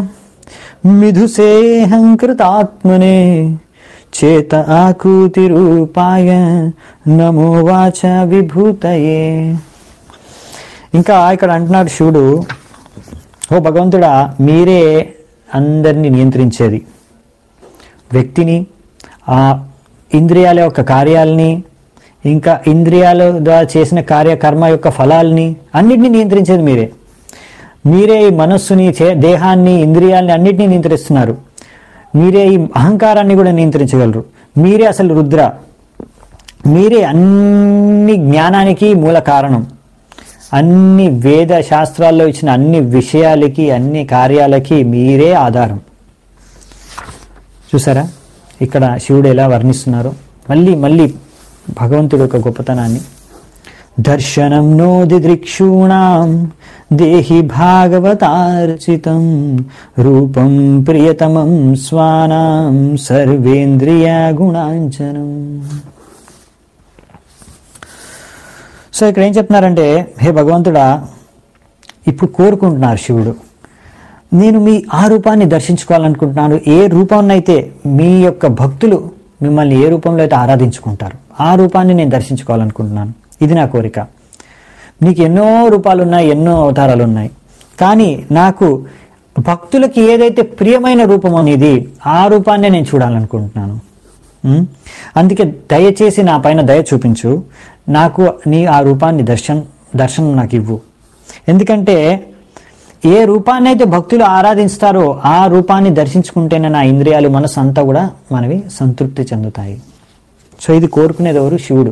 మిథుసేహంకృతాత్మనే చేత ఆకృతి రూపాయ నమో వాచ విభూతయే. ఇంకా ఇక్కడ అంటున్నాడు శివుడు, ఓ భగవంతుడా, మీరే అందరినీ నియంత్రించేది, వ్యక్తిని, ఆ ఇంద్రియాల యొక్క కార్యాలని, ఇంకా ఇంద్రియాల ద్వారా చేసిన కార్యకర్మ యొక్క ఫలాల్ని అన్నిటినీ నియంత్రించేది మీరే. మీరే ఈ మనస్సుని, దేహాన్ని, ఇంద్రియాలని అన్నిటినీ నియంత్రిస్తున్నారు. మీరే ఈ అహంకారాన్ని కూడా నియంత్రించగలరు. మీరే అసలు రుద్ర, మీరే అన్ని జ్ఞానానికి మూల కారణం, అన్ని వేద శాస్త్రాల్లో ఇచ్చిన అన్ని విషయాలకి, అన్ని కార్యాలకి మీరే ఆధారం. చూసారా ఇక్కడ శివుడు ఎలా వర్ణిస్తున్నారు, మళ్ళీ మళ్ళీ భగవంతుడి యొక్క గొప్పతనాన్ని. దర్శనం నో దిదృక్షూణాం దేహి భాగవతార్చితం రూపం ప్రియతమం స్వానాం సర్వేంద్రియ గుణాంచనం. సో ఇక్కడ ఏం చెప్తున్నారంటే, హే భగవంతుడా, ఇప్పుడు కోరుకుంటున్నారు శివుడు, నేను మీ ఆ రూపాన్ని దర్శించుకోవాలనుకుంటున్నాను. ఏ రూపాన్నైతే మీ యొక్క భక్తులు మిమ్మల్ని ఏ రూపంలో అయితే ఆరాధించుకుంటారు ఆ రూపాన్ని నేను దర్శించుకోవాలనుకుంటున్నాను. ఇది నా కోరిక. నీకు ఎన్నో రూపాలు ఉన్నాయి, ఎన్నో అవతారాలు ఉన్నాయి, కానీ నాకు భక్తులకి ఏదైతే ప్రియమైన రూపం అనేది ఆ రూపాన్ని నేను చూడాలనుకుంటున్నాను. అందుకే దయచేసి నా పైన దయ చూపించు, నాకు నీ ఆ రూపాన్ని దర్శనం దర్శనం నాకు ఇవ్వు. ఎందుకంటే ఏ రూపాన్ని అయితే భక్తులు ఆరాధిస్తారో ఆ రూపాన్ని దర్శించుకుంటేనే నా ఇంద్రియాలు, మనసు అంతా కూడా మనవి సంతృప్తి చెందుతాయి. సో ఇది కోరుకునేది ఎవరు? శివుడు.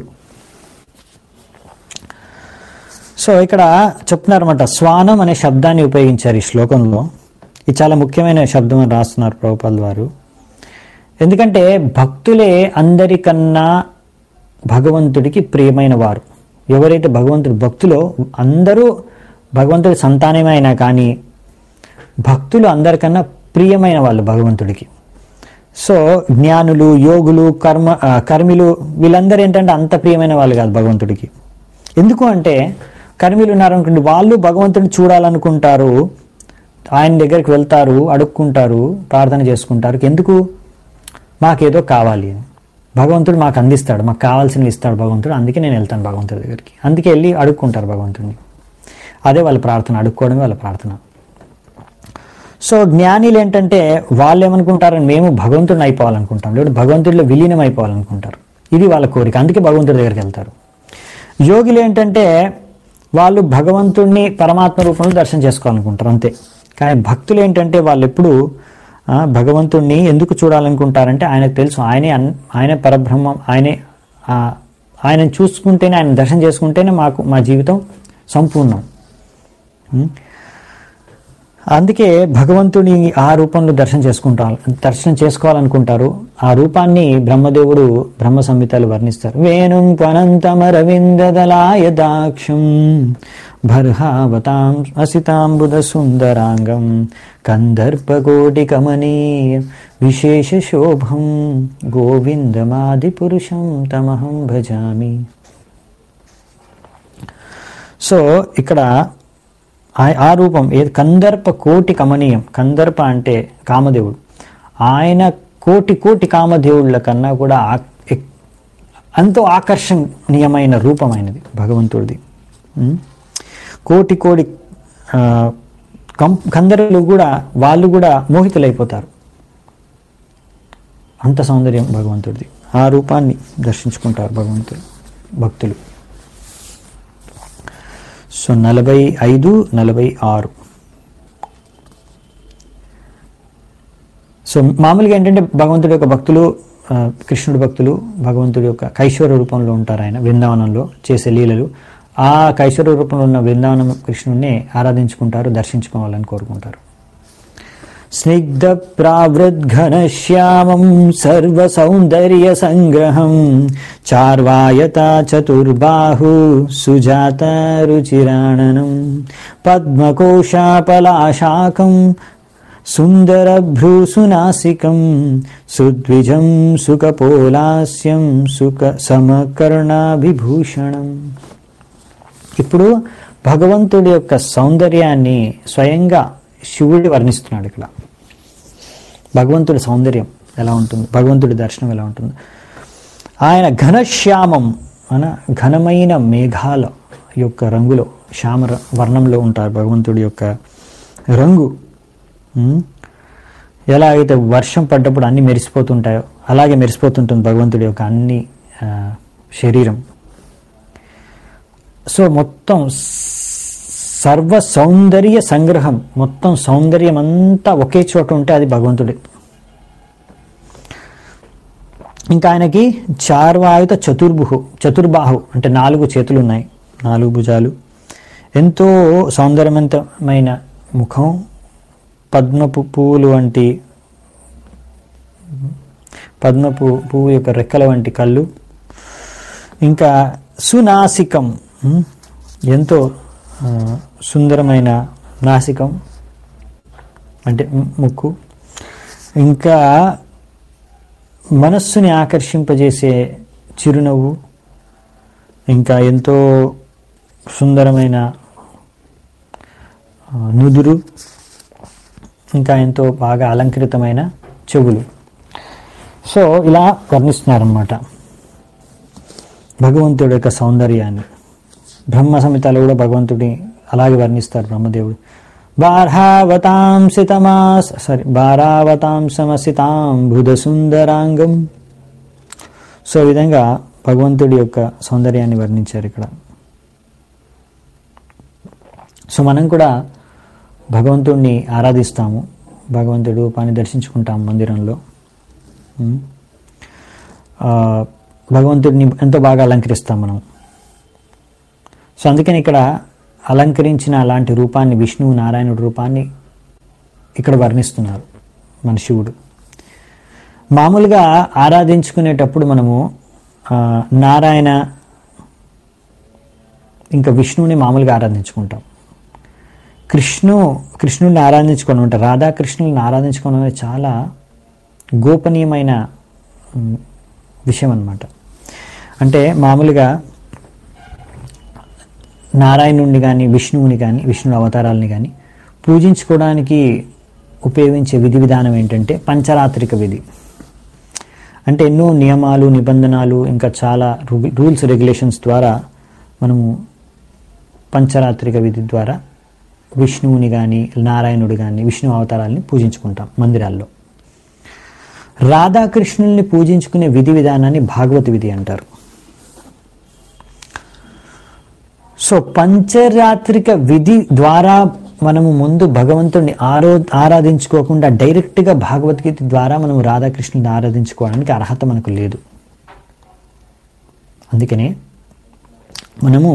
సో ఇక్కడ చెప్తున్నారన్నమాట, స్వానం అనే శబ్దాన్ని ఉపయోగించారు ఈ శ్లోకంలో. ఇది చాలా ముఖ్యమైన శబ్దం అని రాస్తున్నారు ప్రభుపాదుల వారు. ఎందుకంటే భక్తులే అందరికన్నా భగవంతుడికి ప్రియమైన వారు. ఎవరైతే భగవంతుడి భక్తులో, అందరూ భగవంతుడి సంతానమే అయినా కానీ భక్తులు అందరికన్నా ప్రియమైన వాళ్ళు భగవంతుడికి. సో జ్ఞానులు, యోగులు, కర్మ కర్మిలు వీళ్ళందరూ ఏంటంటే అంత ప్రియమైన వాళ్ళు కాదు భగవంతుడికి. ఎందుకు అంటే కర్మిలు ఉన్నారనుకోండి, వాళ్ళు భగవంతుడిని చూడాలనుకుంటారు, ఆయన దగ్గరికి వెళ్తారు, అడుక్కుంటారు, ప్రార్థన చేసుకుంటారు. ఎందుకు? మాకేదో కావాలి, భగవంతుడు మాకు అందిస్తాడు, మాకు కావాల్సినవి ఇస్తాడు భగవంతుడు, అందుకే నేను వెళ్తాను భగవంతుడి దగ్గరికి. అందుకే వెళ్ళి అడుక్కుంటారు భగవంతుడిని. అదే వాళ్ళ ప్రార్థన, అడుక్కోవడమే వాళ్ళ ప్రార్థన. సో జ్ఞానిలు ఏంటంటే వాళ్ళు ఏమనుకుంటారని, మేము భగవంతుడిని అయిపోవాలనుకుంటాం, లేదా భగవంతుడిలో విలీనం అయిపోవాలనుకుంటారు. ఇది వాళ్ళ కోరిక, అందుకే భగవంతుడి దగ్గరికి వెళ్తారు. యోగులు ఏంటంటే వాళ్ళు భగవంతుడిని పరమాత్మ రూపంలో దర్శనం చేసుకోవాలనుకుంటారు అంతే. కానీ భక్తులు ఏంటంటే వాళ్ళు ఎప్పుడు భగవంతుడిని ఎందుకు చూడాలనుకుంటారంటే ఆయనకు తెలుసు ఆయనే ఆయన పరబ్రహ్మం, ఆయనే ఆయనను చూసుకుంటేనే, ఆయన దర్శనం చేసుకుంటేనే మాకు మా జీవితం సంపూర్ణం. అందుకే భగవంతుని ఆ రూపంలో దర్శనం చేసుకుంటారు, దర్శనం చేసుకోవాలనుకుంటారు. ఆ రూపాన్ని బ్రహ్మదేవుడు బ్రహ్మ సంహితలు వర్ణిస్తారు. వేణుం పనంతమరవిందదలాయ దాక్షం బర్హావతాం అసితాంబుద సుందరాంగం కందర్పకోటి కమనీయ విశేష శోభం గోవిందమాది పురుషం తమహం భజామి. సో ఇక్కడ ఆ రూపం ఏది? కందర్ప కోటి కమనీయం. కందర్ప అంటే కామదేవుడు. ఆయన కోటి కోటి కామదేవుళ్ళ కన్నా కూడా ఎంతో ఆకర్షణీయమైన రూపమైనది భగవంతుడిది. కోటి కోటి కందరులు కూడా వాళ్ళు కూడా మోహితులైపోతారు, అంత సౌందర్యం భగవంతుడిది. ఆ రూపాన్ని దర్శించుకుంటారు భగవంతుడు భక్తులు. సో నలభై ఐదు నలభై ఆరు. సో మామూలుగా ఏంటంటే భగవంతుడి యొక్క భక్తులు, కృష్ణుడి భక్తులు భగవంతుడి యొక్క కైశోర రూపంలో ఉంటారు. ఆయన బృందావనంలో చేసే లీలలు, ఆ కైశోర రూపంలో ఉన్న బృందావనం కృష్ణుడిని ఆరాధించుకుంటారు, దర్శించుకోవాలని కోరుకుంటారు. స్నిగ్ధ ప్రావృద్ఘనశ్యామం సర్వ సౌందర్య సంగ్రహం చార్వాయత చతుర్బాహు సుజాత రుచిరాణనం పద్మకోశాపలాశాకం సుందరభ్రూసునాసికం సుద్విజం సుఖపోలాస్యం సుఖ సమకర్ణాభిభూషణం. ఇప్పుడు భగవంతుడి యొక్క సౌందర్యాన్ని స్వయంగా శివుడి వర్ణిస్తున్నాడు. ఇక్కడ భగవంతుడి సౌందర్యం ఎలా ఉంటుంది, భగవంతుడి దర్శనం ఎలా ఉంటుంది. ఆయన ఘనశ్యామం అన ఘనమైన మేఘాల యొక్క రంగులో, శ్యామ వర్ణంలో ఉంటారు భగవంతుడి యొక్క రంగు. ఎలా అయితే వర్షం పడ్డప్పుడు అన్ని మెరిసిపోతుంటాయో అలాగే మెరిసిపోతుంటుంది భగవంతుడి యొక్క అన్ని శరీరం. సో మొత్తం సర్వ సౌందర్య సంగ్రహం, మొత్తం సౌందర్యం అంతా ఒకే చోట ఉంటే అది భగవంతుడి. ఇంకా ఆయనకి చార్వాయుత చతుర్భుహు, చతుర్బాహు అంటే నాలుగు చేతులు ఉన్నాయి, నాలుగు భుజాలు, ఎంతో సౌందర్యవంతమైన ముఖం, పద్మపు పువ్వులు వంటి పద్మ పువ్వు పువ్వు యొక్క రెక్కల వంటి కళ్ళు, ఇంకా సునాసికం, ఎంతో సుందరమైన నాసికం అంటే ముక్కు, ఇంకా మనస్సుని ఆకర్షింపజేసే చిరునవ్వు, ఇంకా ఎంతో సుందరమైన నుదురు, ఇంకా ఎంతో బాగా అలంకృతమైన చెవులు. సో ఇలా వర్ణిస్తున్నారన్నమాట భగవంతుడి యొక్క సౌందర్యాన్ని. బ్రహ్మ సంహితలో కూడా భగవంతుడిని అలాగే వర్ణిస్తారు బ్రహ్మదేవుడు. బారావతాంసితమాస్ సారీ బారావతాంసమసితాంబుధ సుందరాంగం. సో ఈ విధంగా భగవంతుడి యొక్క సౌందర్యాన్ని వర్ణించారు ఇక్కడ. సో మనం కూడా భగవంతుడిని ఆరాధిస్తాము, భగవంతుడి రూపాన్ని దర్శించుకుంటాము మందిరంలో. భగవంతుడిని ఎంతో బాగా అలంకరిస్తాం మనం. సో అందుకని ఇక్కడ అలంకరించిన అలాంటి రూపాన్ని, విష్ణువు నారాయణుడి రూపాన్ని ఇక్కడ వర్ణిస్తున్నారు మన శివుడు. మామూలుగా ఆరాధించుకునేటప్పుడు మనము నారాయణ ఇంకా విష్ణువుని మామూలుగా ఆరాధించుకుంటాం. కృష్ణు కృష్ణుడిని ఆరాధించుకోవడం అంటే రాధాకృష్ణుని ఆరాధించుకోవడం అనేది చాలా గోపనీయమైన విషయం అన్నమాట. అంటే మామూలుగా నారాయణుడిని కానీ విష్ణువుని కానీ విష్ణువు అవతారాలని కానీ పూజించుకోవడానికి ఉపయోగించే విధి విధానం ఏంటంటే పంచరాత్రిక విధి. అంటే ఎన్నో నియమాలు నిబంధనలు ఇంకా చాలా రూల్స్ రెగ్యులేషన్స్ ద్వారా మనము పంచరాత్రిక విధి ద్వారా విష్ణువుని కానీ నారాయణుడు కానీ విష్ణు అవతారాలని పూజించుకుంటాం మందిరాల్లో. రాధాకృష్ణుల్ని పూజించుకునే విధి విధానాన్ని భాగవత విధి అంటారు. సో పంచరాత్రిక విధి ద్వారా మనము ముందు భగవంతుడిని ఆరో ఆరాధించుకోకుండా డైరెక్ట్గా భగవద్గీత ద్వారా మనము రాధాకృష్ణుని ఆరాధించుకోవడానికి అర్హత మనకు లేదు. అందుకనే మనము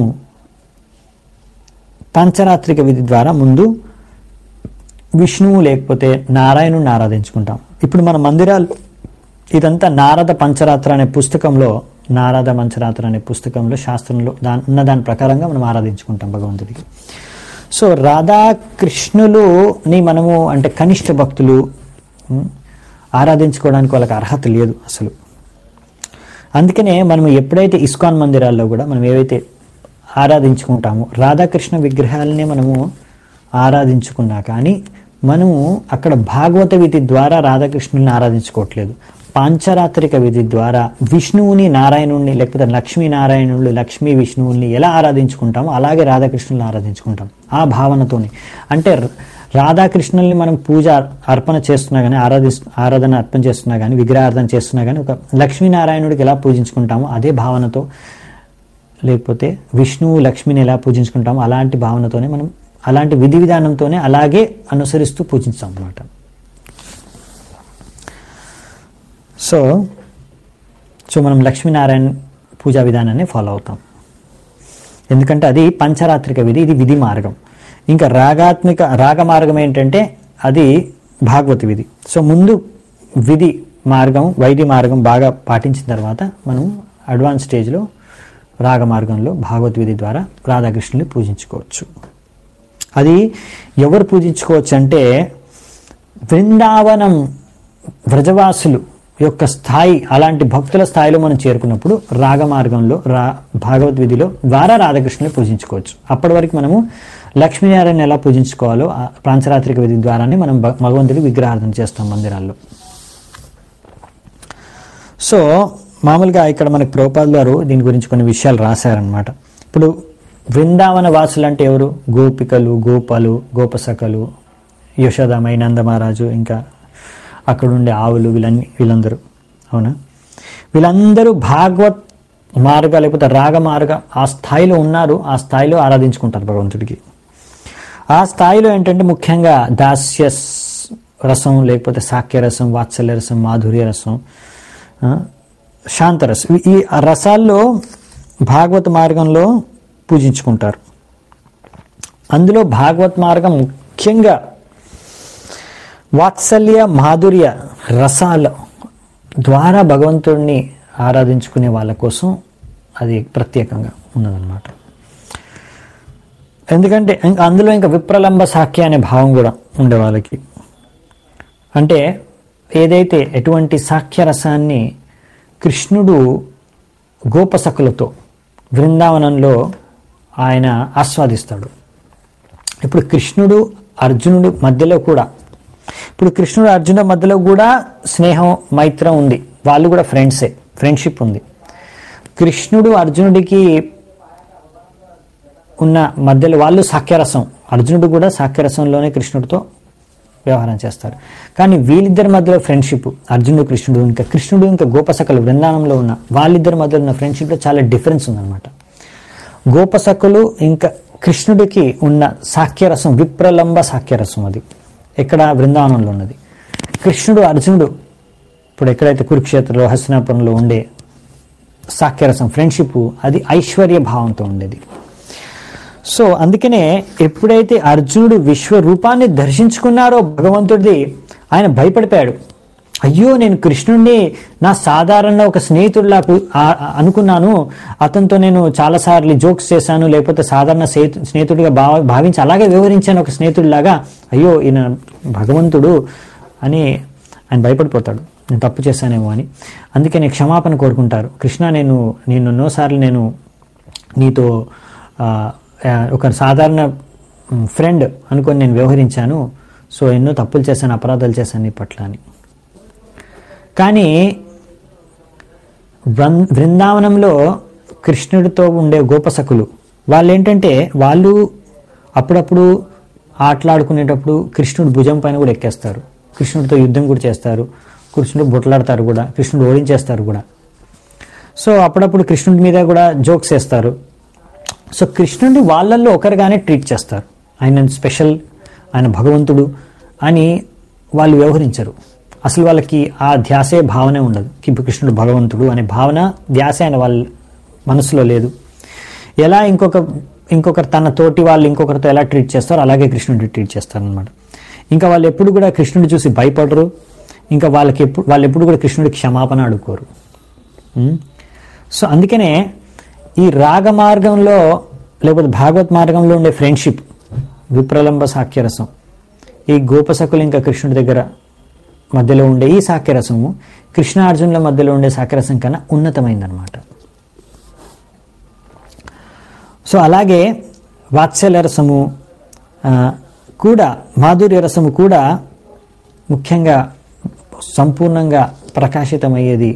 పంచరాత్రిక విధి ద్వారా ముందు విష్ణువు లేకపోతే నారాయణుని ఆరాధించుకుంటాం. ఇప్పుడు మన మందిరాలు ఇదంతా నారద పంచరాత్ర అనే పుస్తకంలో నారద పంచరాత్ర అనే పుస్తకంలో శాస్త్రంలో దాని ఉన్న దాని ప్రకారంగా మనం ఆరాధించుకుంటాం భగవంతుడికి. సో రాధాకృష్ణులుని మనము అంటే కనిష్ట భక్తులు ఆరాధించుకోవడానికి వాళ్ళకి అర్హత లేదు అసలు. అందుకనే మనం ఎప్పుడైతే ఇస్కాన్ మందిరాల్లో కూడా మనం ఏవైతే ఆరాధించుకుంటామో రాధాకృష్ణ విగ్రహాలనే మనము ఆరాధించుకున్నా కానీ మనము అక్కడ భాగవత విధి ద్వారా రాధాకృష్ణుల్ని ఆరాధించుకోవట్లేదు. పాంచరాత్రిక విధి ద్వారా విష్ణువుని నారాయణుడిని లేకపోతే లక్ష్మీనారాయణుళ్ళు లక్ష్మీ విష్ణువుల్ని ఎలా ఆరాధించుకుంటామో అలాగే రాధాకృష్ణుల్ని ఆరాధించుకుంటాం ఆ భావనతోని. అంటే రాధాకృష్ణుల్ని మనం పూజ అర్పణ చేస్తున్నా కానీ ఆరాధి ఆరాధన అర్పణ చేస్తున్నా కానీ విగ్రహార్థన చేస్తున్నా కానీ ఒక లక్ష్మీనారాయణుడికి ఎలా పూజించుకుంటామో అదే భావనతో, లేకపోతే విష్ణువు లక్ష్మిని ఎలా పూజించుకుంటామో అలాంటి భావనతోనే మనం అలాంటి విధి విధానంతోనే అలాగే అనుసరిస్తూ పూజించాం అన్నమాట. సో సో మనం లక్ష్మీనారాయణ పూజా విధానాన్ని ఫాలో అవుతాం, ఎందుకంటే అది పంచరాత్రిక విధి, ఇది విధి మార్గం. ఇంకా రాగాత్మిక రాగ మార్గం ఏంటంటే అది భాగవత విధి. సో ముందు విధి మార్గం వైది మార్గం బాగా పాటించిన తర్వాత మనం అడ్వాన్స్ స్టేజ్లో రాగ మార్గంలో భాగవత విధి ద్వారా రాధాకృష్ణుని పూజించుకోవచ్చు. అది ఎవరు పూజించుకోవచ్చు అంటే బృందావనం వ్రజవాసులు యొక్క స్థాయి, అలాంటి భక్తుల స్థాయిలో మనం చేరుకున్నప్పుడు రాగ మార్గంలో రా భాగవత్ విధిలో ద్వారా రాధాకృష్ణుని పూజించుకోవచ్చు. అప్పటి వరకు మనము లక్ష్మీనారాయణ ఎలా పూజించుకోవాలో పాంచరాత్రిక విధి ద్వారానే మనం భగవంతుడి విగ్రహార్థన చేస్తాం మందిరాల్లో. సో మామూలుగా ఇక్కడ మనకు ప్రభుపాదులు గారు దీని గురించి కొన్ని విషయాలు రాశారనమాట. ఇప్పుడు బృందావన వాసులు అంటే ఎవరు? గోపికలు, గోపాలు, గోపసకలు, యశోదామై, నందమహారాజు, ఇంకా అక్కడుండే ఆవులు, వీళ్ళన్ని వీళ్ళందరూ. అవునా? వీళ్ళందరూ భాగవత్ మార్గ లేకపోతే రాగ మార్గ ఆ స్థాయిలో ఉన్నారు, ఆ స్థాయిలో ఆరాధించుకుంటారు భగవంతుడికి. ఆ స్థాయిలో ఏంటంటే ముఖ్యంగా దాస్య రసం, లేకపోతే సాక్య రసం, వాత్సల్య రసం, మాధుర్య రసం, శాంతరసం, ఈ రసాల్లో భాగవత మార్గంలో పూజించుకుంటారు. అందులో భాగవత్ మార్గం ముఖ్యంగా వాత్సల్య మాధుర్య రసాల ద్వారా భగవంతుడిని ఆరాధించుకునే వాళ్ళ కోసం అది ప్రత్యేకంగా ఉన్నదన్నమాట. ఎందుకంటే అందులో ఇంకా విప్రలంబ సాఖ్య అనే భావం కూడా ఉండే వాళ్ళకి. అంటే ఏదైతే ఎటువంటి సాఖ్యరసాన్ని కృష్ణుడు గోపసకులతో బృందావనంలో ఆయన ఆస్వాదిస్తాడు. ఇప్పుడు కృష్ణుడు అర్జునుడు మధ్యలో కూడా ఇప్పుడు కృష్ణుడు అర్జునుడు మధ్యలో కూడా స్నేహం మైత్రం ఉంది. వాళ్ళు కూడా ఫ్రెండ్సే, ఫ్రెండ్షిప్ ఉంది. కృష్ణుడు అర్జునుడికి ఉన్న మధ్యలో వాళ్ళు సాఖ్యరసం, అర్జునుడు కూడా సాఖ్యరసంలోనే కృష్ణుడితో వ్యవహారం చేస్తారు. కానీ వీళ్ళిద్దరి మధ్యలో ఫ్రెండ్షిప్, అర్జునుడు కృష్ణుడు ఇంకా కృష్ణుడు ఇంకా గోపసకులు బృందావనంలో ఉన్న వాళ్ళిద్దరి మధ్యలో ఉన్న ఫ్రెండ్షిప్లో చాలా డిఫరెన్స్ ఉందన్నమాట. గోపసకులు ఇంకా కృష్ణుడికి ఉన్న సాఖ్యరసం విప్రలంబ సాఖ్యరసం, అది ఎక్కడ బృందావనంలో ఉన్నది. కృష్ణుడు అర్జునుడు ఇప్పుడు ఎక్కడైతే కురుక్షేత్రంలో హస్తినాపురంలో ఉండే సాఖ్యరసం ఫ్రెండ్షిప్ అది ఐశ్వర్య భావంతో ఉండేది. సో అందుకనే ఎప్పుడైతే అర్జునుడు విశ్వరూపాన్ని దర్శించుకున్నారో భగవంతుడిది, ఆయన భయపడిపోయాడు. అయ్యో నేను కృష్ణుడిని నా సాధారణ ఒక స్నేహితుడిలా అనుకున్నాను, అతనితో నేను చాలాసార్లు జోక్స్ చేశాను, లేకపోతే సాధారణ స్నేహితుడిగా భావ భావించి అలాగే వ్యవహరించాను ఒక స్నేహితుడిలాగా, అయ్యో ఈయన భగవంతుడు అని ఆయన భయపడిపోతాడు, నేను తప్పు చేశానేమో అని. అందుకే నేను క్షమాపణ కోరుకుంటారు. కృష్ణ నేను నేను ఎన్నోసార్లు నేను నీతో ఒక సాధారణ ఫ్రెండ్ అనుకొని నేను వ్యవహరించాను, సో ఎన్నో తప్పులు చేశాను, అపరాధాలు చేశాను నీ పట్ల అని. కానీ బృందావనంలో కృష్ణుడితో ఉండే గోపసకులు వాళ్ళు ఏంటంటే వాళ్ళు అప్పుడప్పుడు ఆటలాడుకునేటప్పుడు కృష్ణుడు భుజం పైన కూడా ఎక్కేస్తారు, కృష్ణుడితో యుద్ధం కూడా చేస్తారు, కృష్ణుడు బొట్లాడతారు కూడా, కృష్ణుడు ఓడించేస్తారు కూడా. సో అప్పుడప్పుడు కృష్ణుడి మీద కూడా జోక్స్ వేస్తారు. సో కృష్ణుడిని వాళ్ళల్లో ఒకరిగానే ట్రీట్ చేస్తారు. ఆయన స్పెషల్, ఆయన భగవంతుడు అని వాళ్ళు వ్యవహరించరు. అసలు వాళ్ళకి ఆ ధ్యాసే భావనే ఉండదు. కృష్ణుడు భగవంతుడు అనే భావన ధ్యాస ఆయన వాళ్ళ మనసులో లేదు. ఎలా ఇంకొక ఇంకొకరు తన తోటి వాళ్ళు ఇంకొకరితో ఎలా ట్రీట్ చేస్తారో అలాగే కృష్ణుడిని ట్రీట్ చేస్తారు అనమాట. ఇంకా వాళ్ళు ఎప్పుడు కూడా కృష్ణుడిని చూసి భయపడరు. ఇంకా వాళ్ళకి ఎప్పుడు వాళ్ళు ఎప్పుడు కూడా కృష్ణుడికి క్షమాపణ అడుక్కోరు. సో అందుకనే ఈ రాగ మార్గంలో లేకపోతే భాగవత్ మార్గంలో ఉండే ఫ్రెండ్షిప్ విప్రలంబ సాఖ్యరసం, ఈ గోపసకులు ఇంకా కృష్ణుడి దగ్గర మధ్యలో ఉండే ఈ సాఖ్యరసము కృష్ణార్జునుల మధ్యలో ఉండే సాఖ్యరసం కన్నా ఉన్నతమైందనమాట. సో అలాగే వాత్సల్య రసము కూడా, మాధుర్య రసము కూడా ముఖ్యంగా సంపూర్ణంగా ప్రకాశితమయ్యేది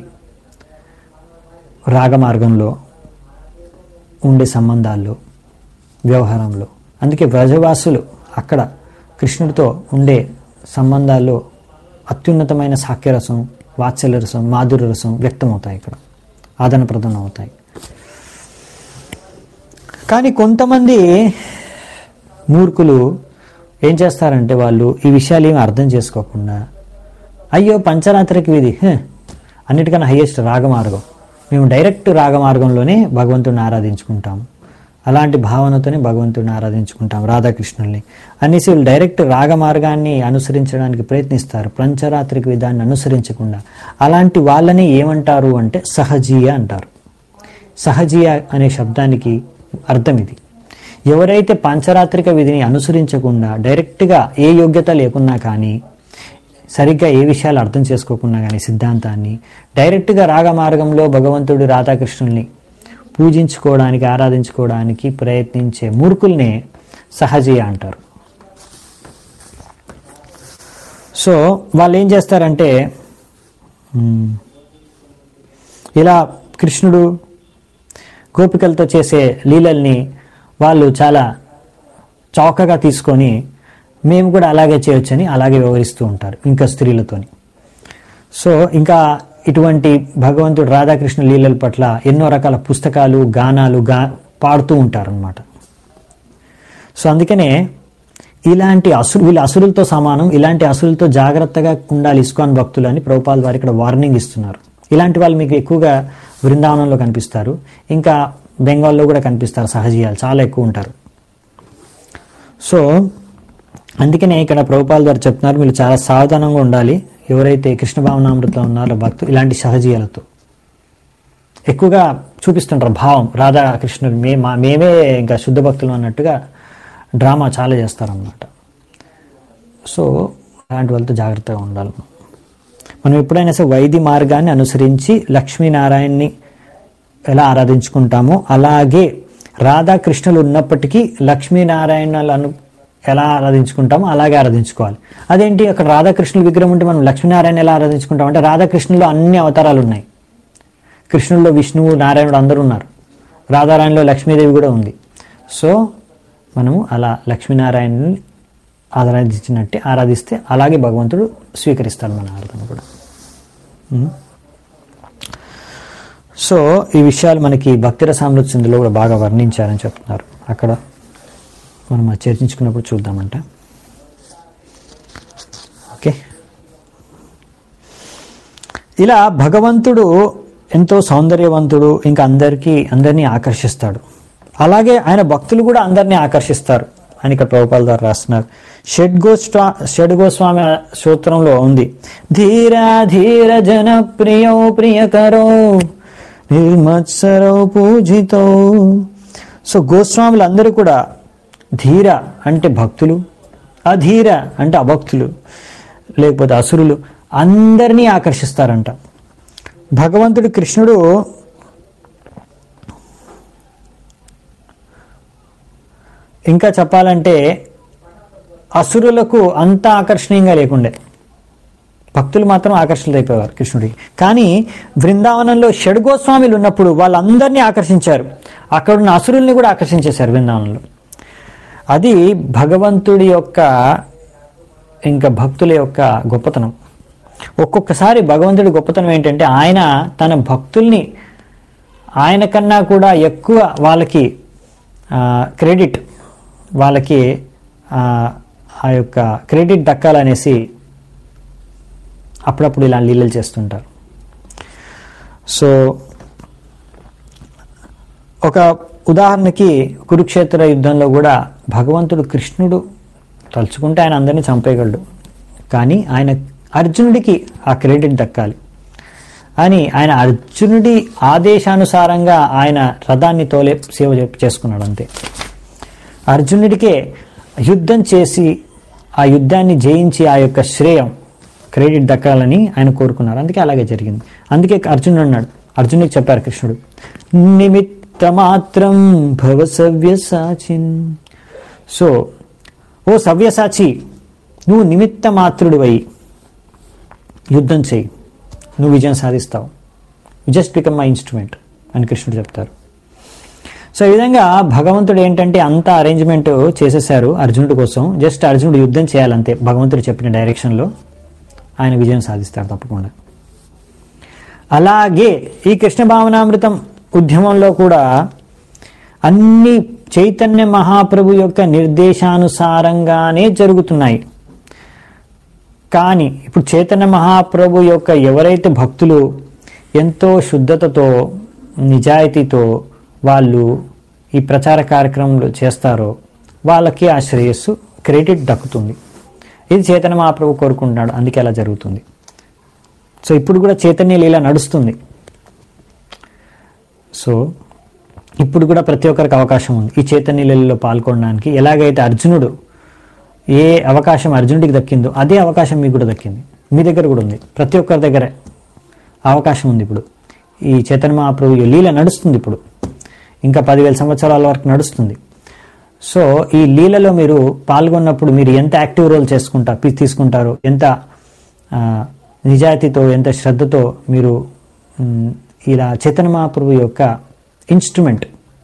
రాగమార్గంలో ఉండే సంబంధాల్లో, వ్యవహారంలో. అందుకే వ్రజవాసులు అక్కడ కృష్ణుడితో ఉండే సంబంధాల్లో అత్యున్నతమైన సాఖ్యరసం, వాత్సల్య రసం, మాధుర్య రసం వ్యక్తమవుతాయి, ఇక్కడ ఆదాన ప్రదానం అవుతాయి. కానీ కొంతమంది మూర్ఖులు ఏం చేస్తారంటే వాళ్ళు ఈ విషయాలు ఏమి అర్థం చేసుకోకుండా, అయ్యో పంచరాత్రికి విధి అన్నిటికన్నా హైయెస్ట్ రాగమార్గం, మేము డైరెక్ట్ రాగమార్గంలోనే భగవంతుడిని ఆరాధించుకుంటాం, అలాంటి భావనతోనే భగవంతుడిని ఆరాధించుకుంటాం రాధాకృష్ణుల్ని అనేసి వీళ్ళు డైరెక్ట్ రాగమార్గాన్ని అనుసరించడానికి ప్రయత్నిస్తారు, పంచరాత్రిక విధాన్ని అనుసరించకుండా. అలాంటి వాళ్ళని ఏమంటారు అంటే సహజీయ అంటారు. సహజీయ అనే శబ్దానికి అర్థం ఇది. ఎవరైతే పంచరాత్రిక విధిని అనుసరించకుండా డైరెక్ట్గా ఏ యోగ్యత లేకున్నా కానీ, సరిగ్గా ఏ విషయాలు అర్థం చేసుకోకుండా కానీ సిద్ధాంతాన్ని డైరెక్ట్గా రాగమార్గంలో భగవంతుడు రాధాకృష్ణుల్ని పూజించుకోవడానికి, ఆరాధించుకోవడానికి ప్రయత్నించే మూర్ఖుల్నే సహజీయ అంటారు. సో వాళ్ళు ఏం చేస్తారంటే ఇలా కృష్ణుడు గోపికలతో చేసే లీలల్ని వాళ్ళు చాలా చౌకగా తీసుకొని మేము కూడా అలాగే చేయొచ్చని అలాగే వ్యవహరిస్తూ ఉంటారు ఇంకా స్త్రీలతోని. సో ఇంకా ఇటువంటి భగవంతుడు రాధాకృష్ణ లీలల పట్ల ఎన్నో రకాల పుస్తకాలు, గానాలు గా పాడుతూ ఉంటారనమాట. సో అందుకనే ఇలాంటి అసురు వీళ్ళ అసురులతో సమానం, ఇలాంటి అసురులతో జాగ్రత్తగా ఉండాలి ఇస్కాన్ భక్తులు అని ప్రభుపాల్ వారు ఇక్కడ వార్నింగ్ ఇస్తున్నారు. ఇలాంటి వాళ్ళు మీకు ఎక్కువగా బృందావనంలో కనిపిస్తారు, ఇంకా బెంగాల్లో కూడా కనిపిస్తారు. సహజీయాలు చాలా ఎక్కువ ఉంటారు. సో అందుకనే ఇక్కడ ప్రభుపాల్ గారు చెప్తున్నారు, మీరు చాలా సావధానంగా ఉండాలి ఎవరైతే కృష్ణ భావనామృతం ఉన్నారో భక్తులు ఇలాంటి సహజీయాలతో ఎక్కువగా చూపిస్తుంటారు భావం. రాధాకృష్ణుడు మే మా మేమే ఇంకా శుద్ధ భక్తులు అన్నట్టుగా డ్రామా చాలా చేస్తారన్నమాట. సో అలాంటి వాళ్ళతో జాగ్రత్తగా ఉండాలి. మనం ఎప్పుడైనా సరే వైద్య మార్గాన్ని అనుసరించి లక్ష్మీనారాయణని ఎలా ఆరాధించుకుంటామో అలాగే రాధాకృష్ణులు ఉన్నప్పటికీ లక్ష్మీనారాయణలను ఎలా ఆరాధించుకుంటామో అలాగే ఆరాధించుకోవాలి. అదేంటి, అక్కడ రాధాకృష్ణుల విగ్రహం ఉంటే మనం లక్ష్మీనారాయణ ఎలా ఆరాధించుకుంటాం అంటే రాధాకృష్ణుల్లో అన్ని అవతారాలు ఉన్నాయి. కృష్ణుల్లో విష్ణువు నారాయణుడు అందరూ ఉన్నారు. రాధారాయణలో లక్ష్మీదేవి కూడా ఉంది. సో మనము అలా లక్ష్మీనారాయణని ఆరాధించినట్టే ఆరాధిస్తే అలాగే భగవంతుడు స్వీకరిస్తాడు మన ఆరాధన కూడా. సో ఈ విషయాలు మనకి భక్తి రసామృత సింధులో కూడా బాగా వర్ణించారని చెప్తున్నారు. అక్కడ మనం చర్చించుకున్నప్పుడు చూద్దామంట. ఓకే, ఇలా భగవంతుడు ఎంతో సౌందర్యవంతుడు, ఇంకా అందరికీ అందరినీ ఆకర్షిస్తాడు. అలాగే ఆయన భక్తులు కూడా అందరినీ ఆకర్షిస్తారు అని ఇక్కడ ప్రభుపాల ద్వారా రాస్తున్నారు. షడ్గోస్వా షడ్గోస్వామి సూత్రంలో ఉంది, ధీరా ధీర జన ప్రియో ప్రియకరో నిర్మత్సరో పూజితో. సో గోస్వాములు అందరూ కూడా ధీర అంటే భక్తులు, అధీర అంటే అభక్తులు లేకపోతే అసురులు అందరినీ ఆకర్షిస్తారంట. భగవంతుడు కృష్ణుడు ఇంకా చెప్పాలంటే అసురులకు అంత ఆకర్షణీయంగా లేకుండే, భక్తులు మాత్రం ఆకర్షితులైపోయారు కృష్ణుడికి. కానీ బృందావనంలో షడ్గోస్వామిలు ఉన్నప్పుడు వాళ్ళందరినీ ఆకర్షించారు. అక్కడున్న అసురుల్ని కూడా ఆకర్షించేశారు బృందావనంలో. అది భగవంతుడి యొక్క ఇంకా భక్తుల యొక్క గొప్పతనం. ఒక్కొక్కసారి భగవంతుడి గొప్పతనం ఏంటంటే ఆయన తన భక్తుల్ని ఆయన కన్నా కూడా ఎక్కువ వాళ్ళకి క్రెడిట్ వాళ్ళకి ఆ యొక్క క్రెడిట్ దక్కాలనేసి అప్పుడప్పుడు ఇలా లీలలు చేస్తుంటారు. సో ఒక ఉదాహరణకి కురుక్షేత్ర యుద్ధంలో కూడా భగవంతుడు కృష్ణుడు తలుచుకుంటే ఆయన అందరినీ చంపేయగలడు, కానీ ఆయన అర్జునుడికి ఆ క్రెడిట్ దక్కాలి అని ఆయన అర్జునుడి ఆదేశానుసారంగా ఆయన రథాన్ని తోలే సేవ చేసుకున్నాడు అంతే. అర్జునుడికే యుద్ధం చేసి ఆ యుద్ధాన్ని జయించి ఆ యొక్క శ్రేయం క్రెడిట్ దక్కాలని ఆయన కోరుకున్నారు. అందుకే అలాగే జరిగింది. అందుకే అర్జునుడు అన్నాడు, అర్జునుడికి చెప్పారు కృష్ణుడు, నిమిత్త మాత్రం భవ సవ్యసాచిన్. సో ఓ సవ్యసాచి, నువ్వు నిమిత్త మాత్రుడివై యుద్ధం చేయి, నువ్వు విజయం సాధిస్తావు. జస్ట్ బికమ్ మై ఇన్స్ట్రుమెంట్ అని కృష్ణుడు చెప్తారు. సో ఈ విధంగా భగవంతుడు ఏంటంటే అంత అరేంజ్మెంట్ చేసేసారు అర్జునుడి కోసం. జస్ట్ అర్జునుడు యుద్ధం చేయాలంతే, భగవంతుడు చెప్పిన డైరెక్షన్లో ఆయన విజయం సాధిస్తారు తప్పకుండా. అలాగే ఈ కృష్ణ భావనామృతం ఉద్యమంలో కూడా అన్ని చైతన్య మహాప్రభు యొక్క నిర్దేశానుసారంగానే జరుగుతున్నాయి. కానీ ఇప్పుడు చైతన్య మహాప్రభు యొక్క ఎవరైతే భక్తులు ఎంతో శుద్ధతతో నిజాయితీతో వాళ్ళు ఈ ప్రచార కార్యక్రమంలో చేస్తారో వాళ్ళకి ఆ శ్రేయస్సు క్రెడిట్ దక్కుతుంది. ఇది చైతన్య మహాప్రభు కోరుకుంటున్నాడు, అందుకే అలా జరుగుతుంది. సో ఇప్పుడు కూడా చైతన్య లీల నడుస్తుంది. సో ఇప్పుడు కూడా ప్రతి ఒక్కరికి అవకాశం ఉంది ఈ చైతన్య లీలలో పాల్గొనడానికి. ఎలాగైతే అర్జునుడు ఏ అవకాశం అర్జునుడికి దక్కిందో అదే అవకాశం మీకు కూడా దక్కింది, మీ దగ్గర కూడా ఉంది. ప్రతి ఒక్కరి దగ్గర అవకాశం ఉంది. ఇప్పుడు ఈ చైతన్య మహాప్రభు లీల నడుస్తుంది, ఇప్పుడు ఇంకా పదివేల సంవత్సరాల వరకు నడుస్తుంది. సో ఈ లీలలో మీరు పాల్గొన్నప్పుడు మీరు ఎంత యాక్టివ్ రోల్ చేసుకుంటారు తీసుకుంటారో, ఎంత నిజాయితీతో ఎంత శ్రద్ధతో మీరు ఇలా చైతన్య మహాప్రభు యొక్క ఇన్స్ట్రుమెంట్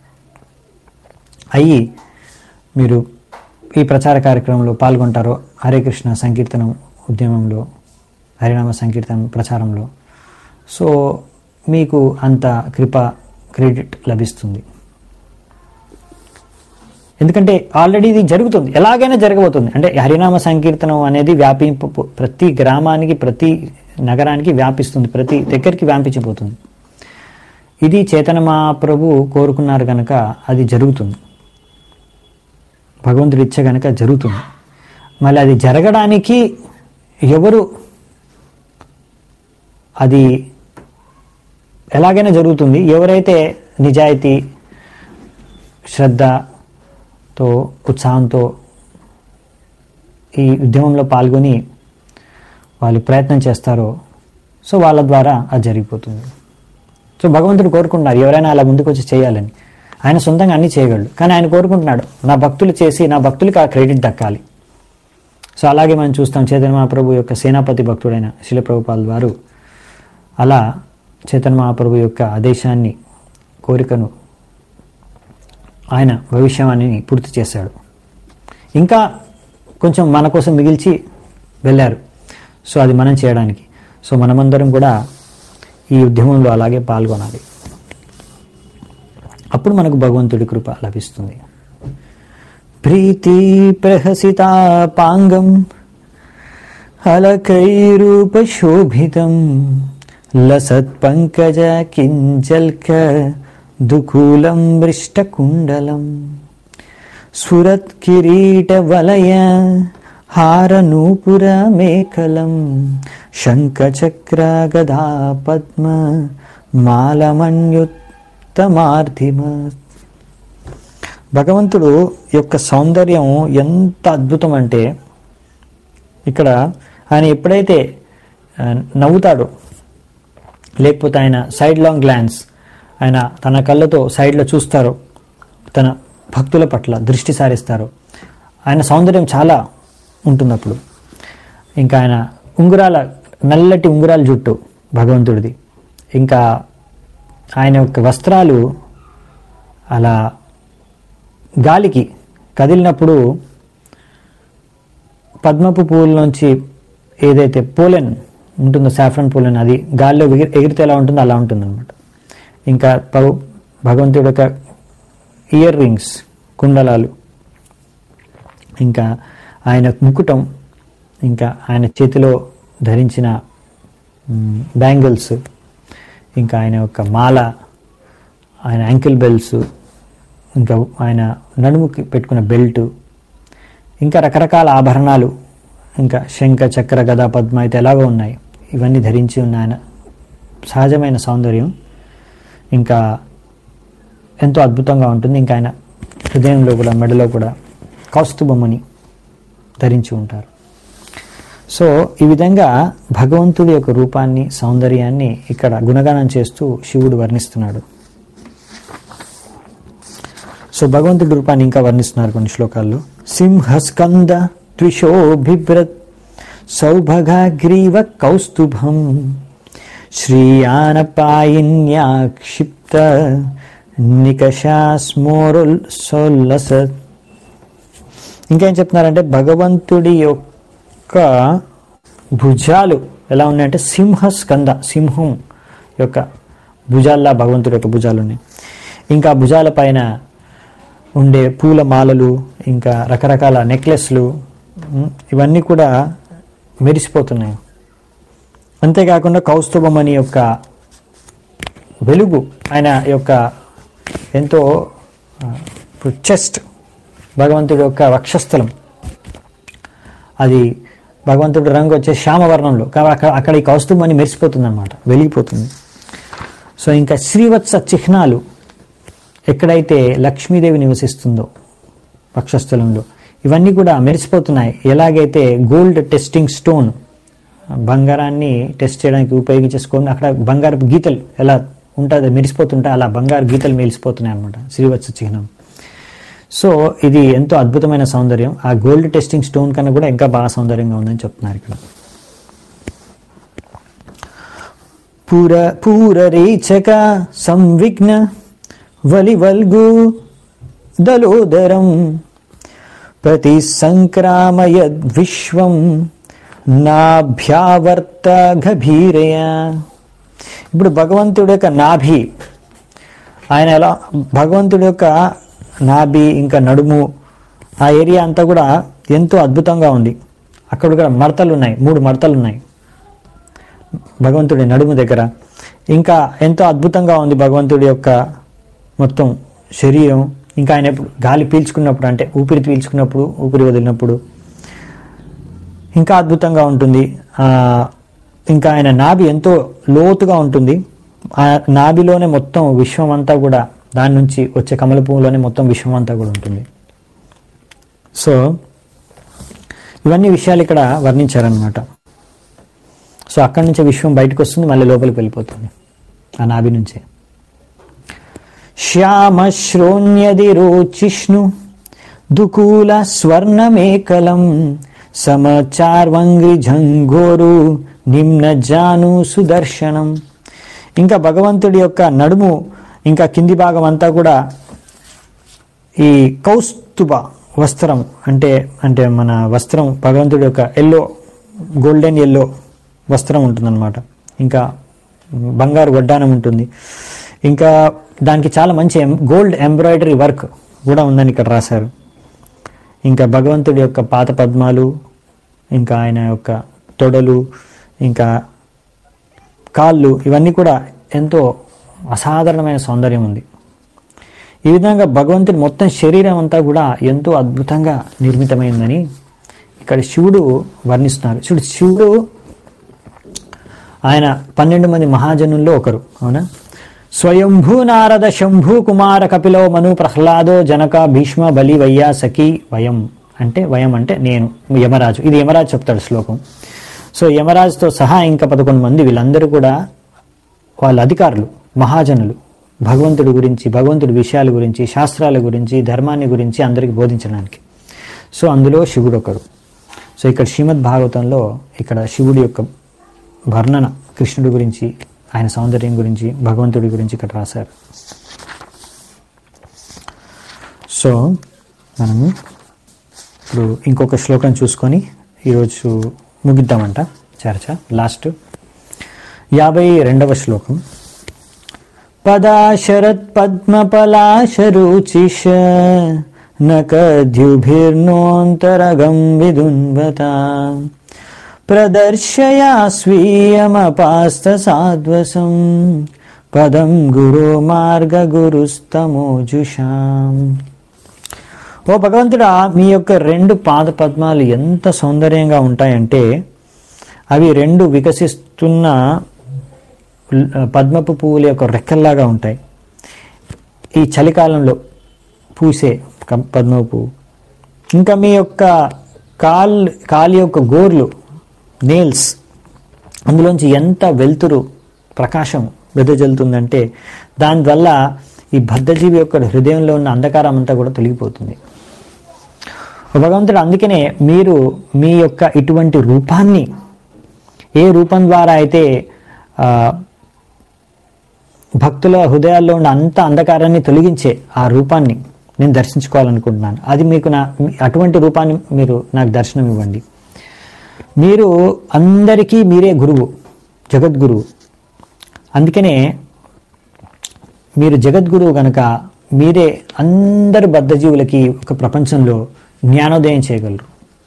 అయ్యి మీరు ఈ ప్రచార కార్యక్రమంలో పాల్గొంటారో, హరే కృష్ణ సంకీర్తనం ఉద్యమంలో, హరినామ సంకీర్తనం ప్రచారంలో, సో మీకు అంత కృప క్రెడిట్ లభిస్తుంది. ఎందుకంటే ఆల్రెడీ ఇది జరుగుతుంది, ఎలాగైనా జరగబోతుంది. అంటే హరినామ సంకీర్తనం అనేది వ్యాపింపు ప్రతి గ్రామానికి ప్రతి నగరానికి వ్యాపిస్తుంది, ప్రతి దగ్గరికి వ్యాపించిపోతుంది. ఇది చైతన్య మహాప్రభు కోరుకున్నారు కనుక అది జరుగుతుంది, భగవంతుడి ఇచ్చ కనుక జరుగుతుంది. మళ్ళీ అది జరగడానికి ఎవరు అది ఎలాగైనా జరుగుతుంది. ఎవరైతే నిజాయితీ, శ్రద్ధతో, ఉత్సాహంతో ఈ ఉద్యమంలో పాల్గొని వాళ్ళు ప్రయత్నం చేస్తారో సో వాళ్ళ ద్వారా అది జరిగిపోతుంది. సో భగవంతుడు కోరుకుంటున్నారు ఎవరైనా అలా ముందుకు వచ్చి చేయాలని. ఆయన సొంతంగా అన్నీ చేయగలడు, కానీ ఆయన కోరుకుంటున్నాడు నా భక్తులు చేసి నా భక్తులకి ఆ క్రెడిట్ దక్కాలి. సో అలాగే మనం చూస్తాం చైతన్య మహాప్రభు యొక్క సేనాపతి భక్తుడైన శిల ప్రభుపాల్ వారు అలా చైతన్య మహాప్రభు యొక్క ఆదేశాన్ని, కోరికను ఆయన భవిష్యవాణిని పూర్తి చేశాడు. ఇంకా కొంచెం మన కోసం మిగిల్చి వెళ్ళారు. సో అది మనం చేయడానికి. సో మనమందరం కూడా ఈ ఉద్యమంలో అలాగే పాల్గొనాలి. అప్పుడు మనకు భగవంతుడి కృప లభిస్తుంది. ప్రీతి ప్రహసితా పాంగం అలకైరూప శోభితం లసత్ పంకజ కింజల్క దుకూలం మృష్టకుండలం స్ఫురత్ కిరీట వలయ హారనూపుర మేఖలం శంఖచక్ర గదా పద్మ మాలమన్యుత్తమార్థిమ. భగవంతుడు యొక్క సౌందర్యం ఎంత అద్భుతం అంటే ఇక్కడ ఆయన ఎప్పుడైతే నవ్వుతాడో, లేకపోతే ఆయన సైడ్ లాంగ్ గ్లాన్స్, ఆయన తన కళ్ళతో సైడ్లో చూస్తారో, తన భక్తుల పట్ల దృష్టి సారిస్తారో, ఆయన సౌందర్యం చాలా ఉంటుంది అప్పుడు. ఇంకా ఆయన ఉంగరాల నల్లటి ఉంగరాల జుట్టు భగవంతుడిది, ఇంకా ఆయన యొక్క వస్త్రాలు అలా గాలికి కదిలినప్పుడు పద్మపు పువ్వుల నుంచి ఏదైతే పోలెన్ ఉంటుందో, సాఫ్రన్ పోలెన్, అది గాలిలో ఎగిరి ఎగిరితే ఎలా ఉంటుందో అలా ఉంటుంది అనమాట. ఇంకా భగవంతుడి యొక్క ఇయర్ రింగ్స్, కుండలాలు, ఇంకా ఆయన ముకుటం, ఇంకా ఆయన చేతిలో ధరించిన బ్యాంగిల్స్, ఇంకా ఆయన యొక్క మాల, ఆయన యాంకిల్ బెల్స్, ఇంకా ఆయన నడుముకి పెట్టుకున్న బెల్టు, ఇంకా రకరకాల ఆభరణాలు, ఇంకా శంఖ చక్ర గదా పద్మ అయితే ఎలాగో ఉన్నాయి, ఇవన్నీ ధరించి ఉన్న ఆయన సహజమైన సౌందర్యం ఇంకా ఎంతో అద్భుతంగా ఉంటుంది. ఇంకా ఆయన హృదయంలో కూడా, మెడలో కూడా కౌస్తుభమని ధరించి ఉంటారు. సో ఈ విధంగా భగవంతుడి యొక్క రూపాన్ని, సౌందర్యాన్ని ఇక్కడ గుణగానం చేస్తూ శివుడు వర్ణిస్తున్నాడు. సో భగవంతుడి రూపాన్ని ఇంకా వర్ణిస్తున్నారు కొన్ని శ్లోకాల్లో. సింహస్కంద ద్విషోభివ్రత్ సౌభగాగ్రీవ కౌస్తుభం శ్రీయానపాయిన్యాక్షిప్త నికషాస్మోరుల్ సోల్లసత్. ఇంకేం చెప్తున్నారంటే భగవంతుడి యొక్క భుజాలు ఎలా ఉన్నాయంటే సింహస్కంద, సింహం యొక్క భుజాల్లా భగవంతుడి యొక్క భుజాలు ఉన్నాయి. ఇంకా భుజాల పైన ఉండే పూల మాలలు, ఇంకా రకరకాల నెక్లెస్లు, ఇవన్నీ కూడా మెరిసిపోతున్నాయి. అంతేకాకుండా కౌస్తుభం అని యొక్క వెలుగు, ఆయన యొక్క ఎంతో చెస్ట్, భగవంతుడి యొక్క వక్షస్థలం, అది భగవంతుడి రంగు వచ్చే శ్యామవర్ణంలో, అక్కడ అక్కడ ఈ కౌస్తుభం అని మెరిసిపోతుంది అనమాట, వెలిగిపోతుంది. సో ఇంకా శ్రీవత్స చిహ్నాలు, ఎక్కడైతే లక్ష్మీదేవి నివసిస్తుందో వక్షస్థలంలో, ఇవన్నీ కూడా మెరిసిపోతున్నాయి. ఎలాగైతే గోల్డ్ టెస్టింగ్ స్టోన్, బంగారాన్ని టెస్ట్ చేయడానికి ఉపయోగించేసుకోండి, అక్కడ బంగారు గీతలు ఎలా ఉంటుంది మెరిసిపోతుంటాయి, అలా బంగారు గీతలు మెరిసిపోతున్నాయి అనమాట శ్రీవత్స చిహ్నం. సో ఇది ఎంతో అద్భుతమైన సౌందర్యం. ఆ గోల్డ్ టెస్టింగ్ స్టోన్ కన్నా కూడా ఇంకా బాగా సౌందర్యంగా ఉందని చెప్తున్నారు ఇక్కడ. పూర పూరరేచక సంవిఘ్న వలివల్గు దలోదరం ప్రతి సంక్రామయద్ విశ్వం నాభ్యావర్త గభీరయ. ఇప్పుడు భగవంతుడి యొక్క నాభి, ఆయన ఎలా భగవంతుడి యొక్క నాభి ఇంకా నడుము, ఆ ఏరియా అంతా కూడా ఎంతో అద్భుతంగా ఉంది. అక్కడ కూడా మడతలు ఉన్నాయి, మూడు మడతలు ఉన్నాయి భగవంతుడి నడుము దగ్గర. ఇంకా ఎంతో అద్భుతంగా ఉంది భగవంతుడి యొక్క మొత్తం శరీరం. ఇంకా ఆయన గాలి పీల్చుకున్నప్పుడు, అంటే ఊపిరి పీల్చుకున్నప్పుడు, ఊపిరి వదిలినప్పుడు ఇంకా అద్భుతంగా ఉంటుంది. ఇంకా ఆయన నాభి ఎంతో లోతుగా ఉంటుంది. ఆ నాభిలోనే మొత్తం విశ్వం అంతా కూడా, దాని నుంచి వచ్చే కమల పువ్వులోనే మొత్తం విశ్వం అంతా కూడా ఉంటుంది. సో ఇవన్నీ విషయాలు ఇక్కడ వర్ణించారనమాట. సో అక్కడి నుంచే విశ్వం బయటకు వస్తుంది, మళ్ళీ లోపలికి వెళ్ళిపోతుంది ఆ నాభి నుంచే. శ్యామ శ్రోణ్యది రోచిష్ణు దుకూల స్వర్ణమేకలం సమచార్వంగ్రి జంఘోరు నిమ్న జాను సుదర్శనం. ఇంకా భగవంతుడి యొక్క నడుము ఇంకా కింది భాగం అంతా కూడా ఈ కౌస్తుభ వస్త్రం, అంటే అంటే మన వస్త్రం భగవంతుడి యొక్క ఎల్లో, గోల్డెన్ ఎల్లో వస్త్రం ఉంటుందన్నమాట. ఇంకా బంగారు వడ్డానం ఉంటుంది. ఇంకా దానికి చాలా మంచి గోల్డ్ ఎంబ్రాయిడరీ వర్క్ కూడా ఉందని ఇక్కడ రాశారు. ఇంకా భగవంతుడి యొక్క పాత పద్మాలు, ఇంకా ఆయన యొక్క తొడలు, ఇంకా కాళ్ళు, ఇవన్నీ కూడా ఎంతో అసాధారణమైన సౌందర్యం ఉంది. ఈ విధంగా భగవంతుడి మొత్తం శరీరం అంతా కూడా ఎంతో అద్భుతంగా నిర్మితమైందని ఇక్కడ శివుడు వర్ణిస్తున్నారు. చూడు, శివుడు ఆయన పన్నెండు మంది మహాజనుల్లో ఒకరు, అవునా? స్వయంభూ నారద శంభూ కుమార కపిలో మను ప్రహ్లాదో జనక భీష్మ బలి వయ్యా సఖి వయం, అంటే వయం అంటే నేను, యమరాజు. ఇది యమరాజు చెప్తాడు శ్లోకం. సో యమరాజుతో సహా ఇంకా పదకొండు మంది, వీళ్ళందరూ కూడా వాళ్ళ అధికారులు, మహాజనులు, భగవంతుడి గురించి, భగవంతుడి విషయాల గురించి, శాస్త్రాల గురించి, ధర్మాన్ని గురించి అందరికీ బోధించడానికి. సో అందులో శివుడు ఒకరు. సో ఇక్కడ శ్రీమద్ భాగవతంలో ఇక్కడ శివుడి యొక్క వర్ణన, కృష్ణుడి గురించి, ఆయన సౌందర్యం గురించి, భగవంతుడి గురించి ఇక్కడ రాశారు. సో మనము ఇప్పుడు ఇంకొక శ్లోకం చూసుకొని ఈరోజు ముగిద్దామంట చర్చ. లాస్ట్ యాభై రెండవ శ్లోకం. పదాశరత్ పద్మపలాశరుచిష నకద్యుభిర్నోంతరగం విదున్వత ప్రదర్శయా స్వీయమపాస్త సాధ్వసం పదం గురో మార్గ గురుస్తమోజుషాం. ఓ భగవంతుడా, మీ యొక్క రెండు పాద పద్మాలు ఎంత సౌందర్యంగా ఉంటాయంటే అవి రెండు వికసిస్తున్న పద్మపు పువ్వుల యొక్క రెక్కల్లాగా ఉంటాయి. ఈ చలికాలంలో పూసే పద్మపు పువ్వు. ఇంకా మీ యొక్క కాల్ కాలి యొక్క గోర్లు, నేల్స్, అందులోంచి ఎంత వెలుతురు ప్రకాశం వెదజల్లుతుందంటే దానివల్ల ఈ బద్ధజీవి యొక్క హృదయంలో ఉన్న అంధకారం అంతా కూడా తొలగిపోతుంది. భగవంతుడు అందుకనే మీరు మీ యొక్క ఇటువంటి రూపాన్ని, ఏ రూపం ద్వారా అయితే భక్తుల హృదయాల్లో ఉన్న అంత అంధకారాన్ని తొలగించే ఆ రూపాన్ని నేను దర్శించుకోవాలనుకుంటున్నాను. అది మీకు నా అటువంటి రూపాన్ని మీరు నాకు దర్శనం ఇవ్వండి. మీరు అందరికీ మీరే గురువు, జగద్గురువు. అందుకనే మీరు జగద్గురువు కనుక మీరే అందరు బద్ధజీవులకి ఒక ప్రపంచంలో జ్ఞానోదయం చేయగలరు.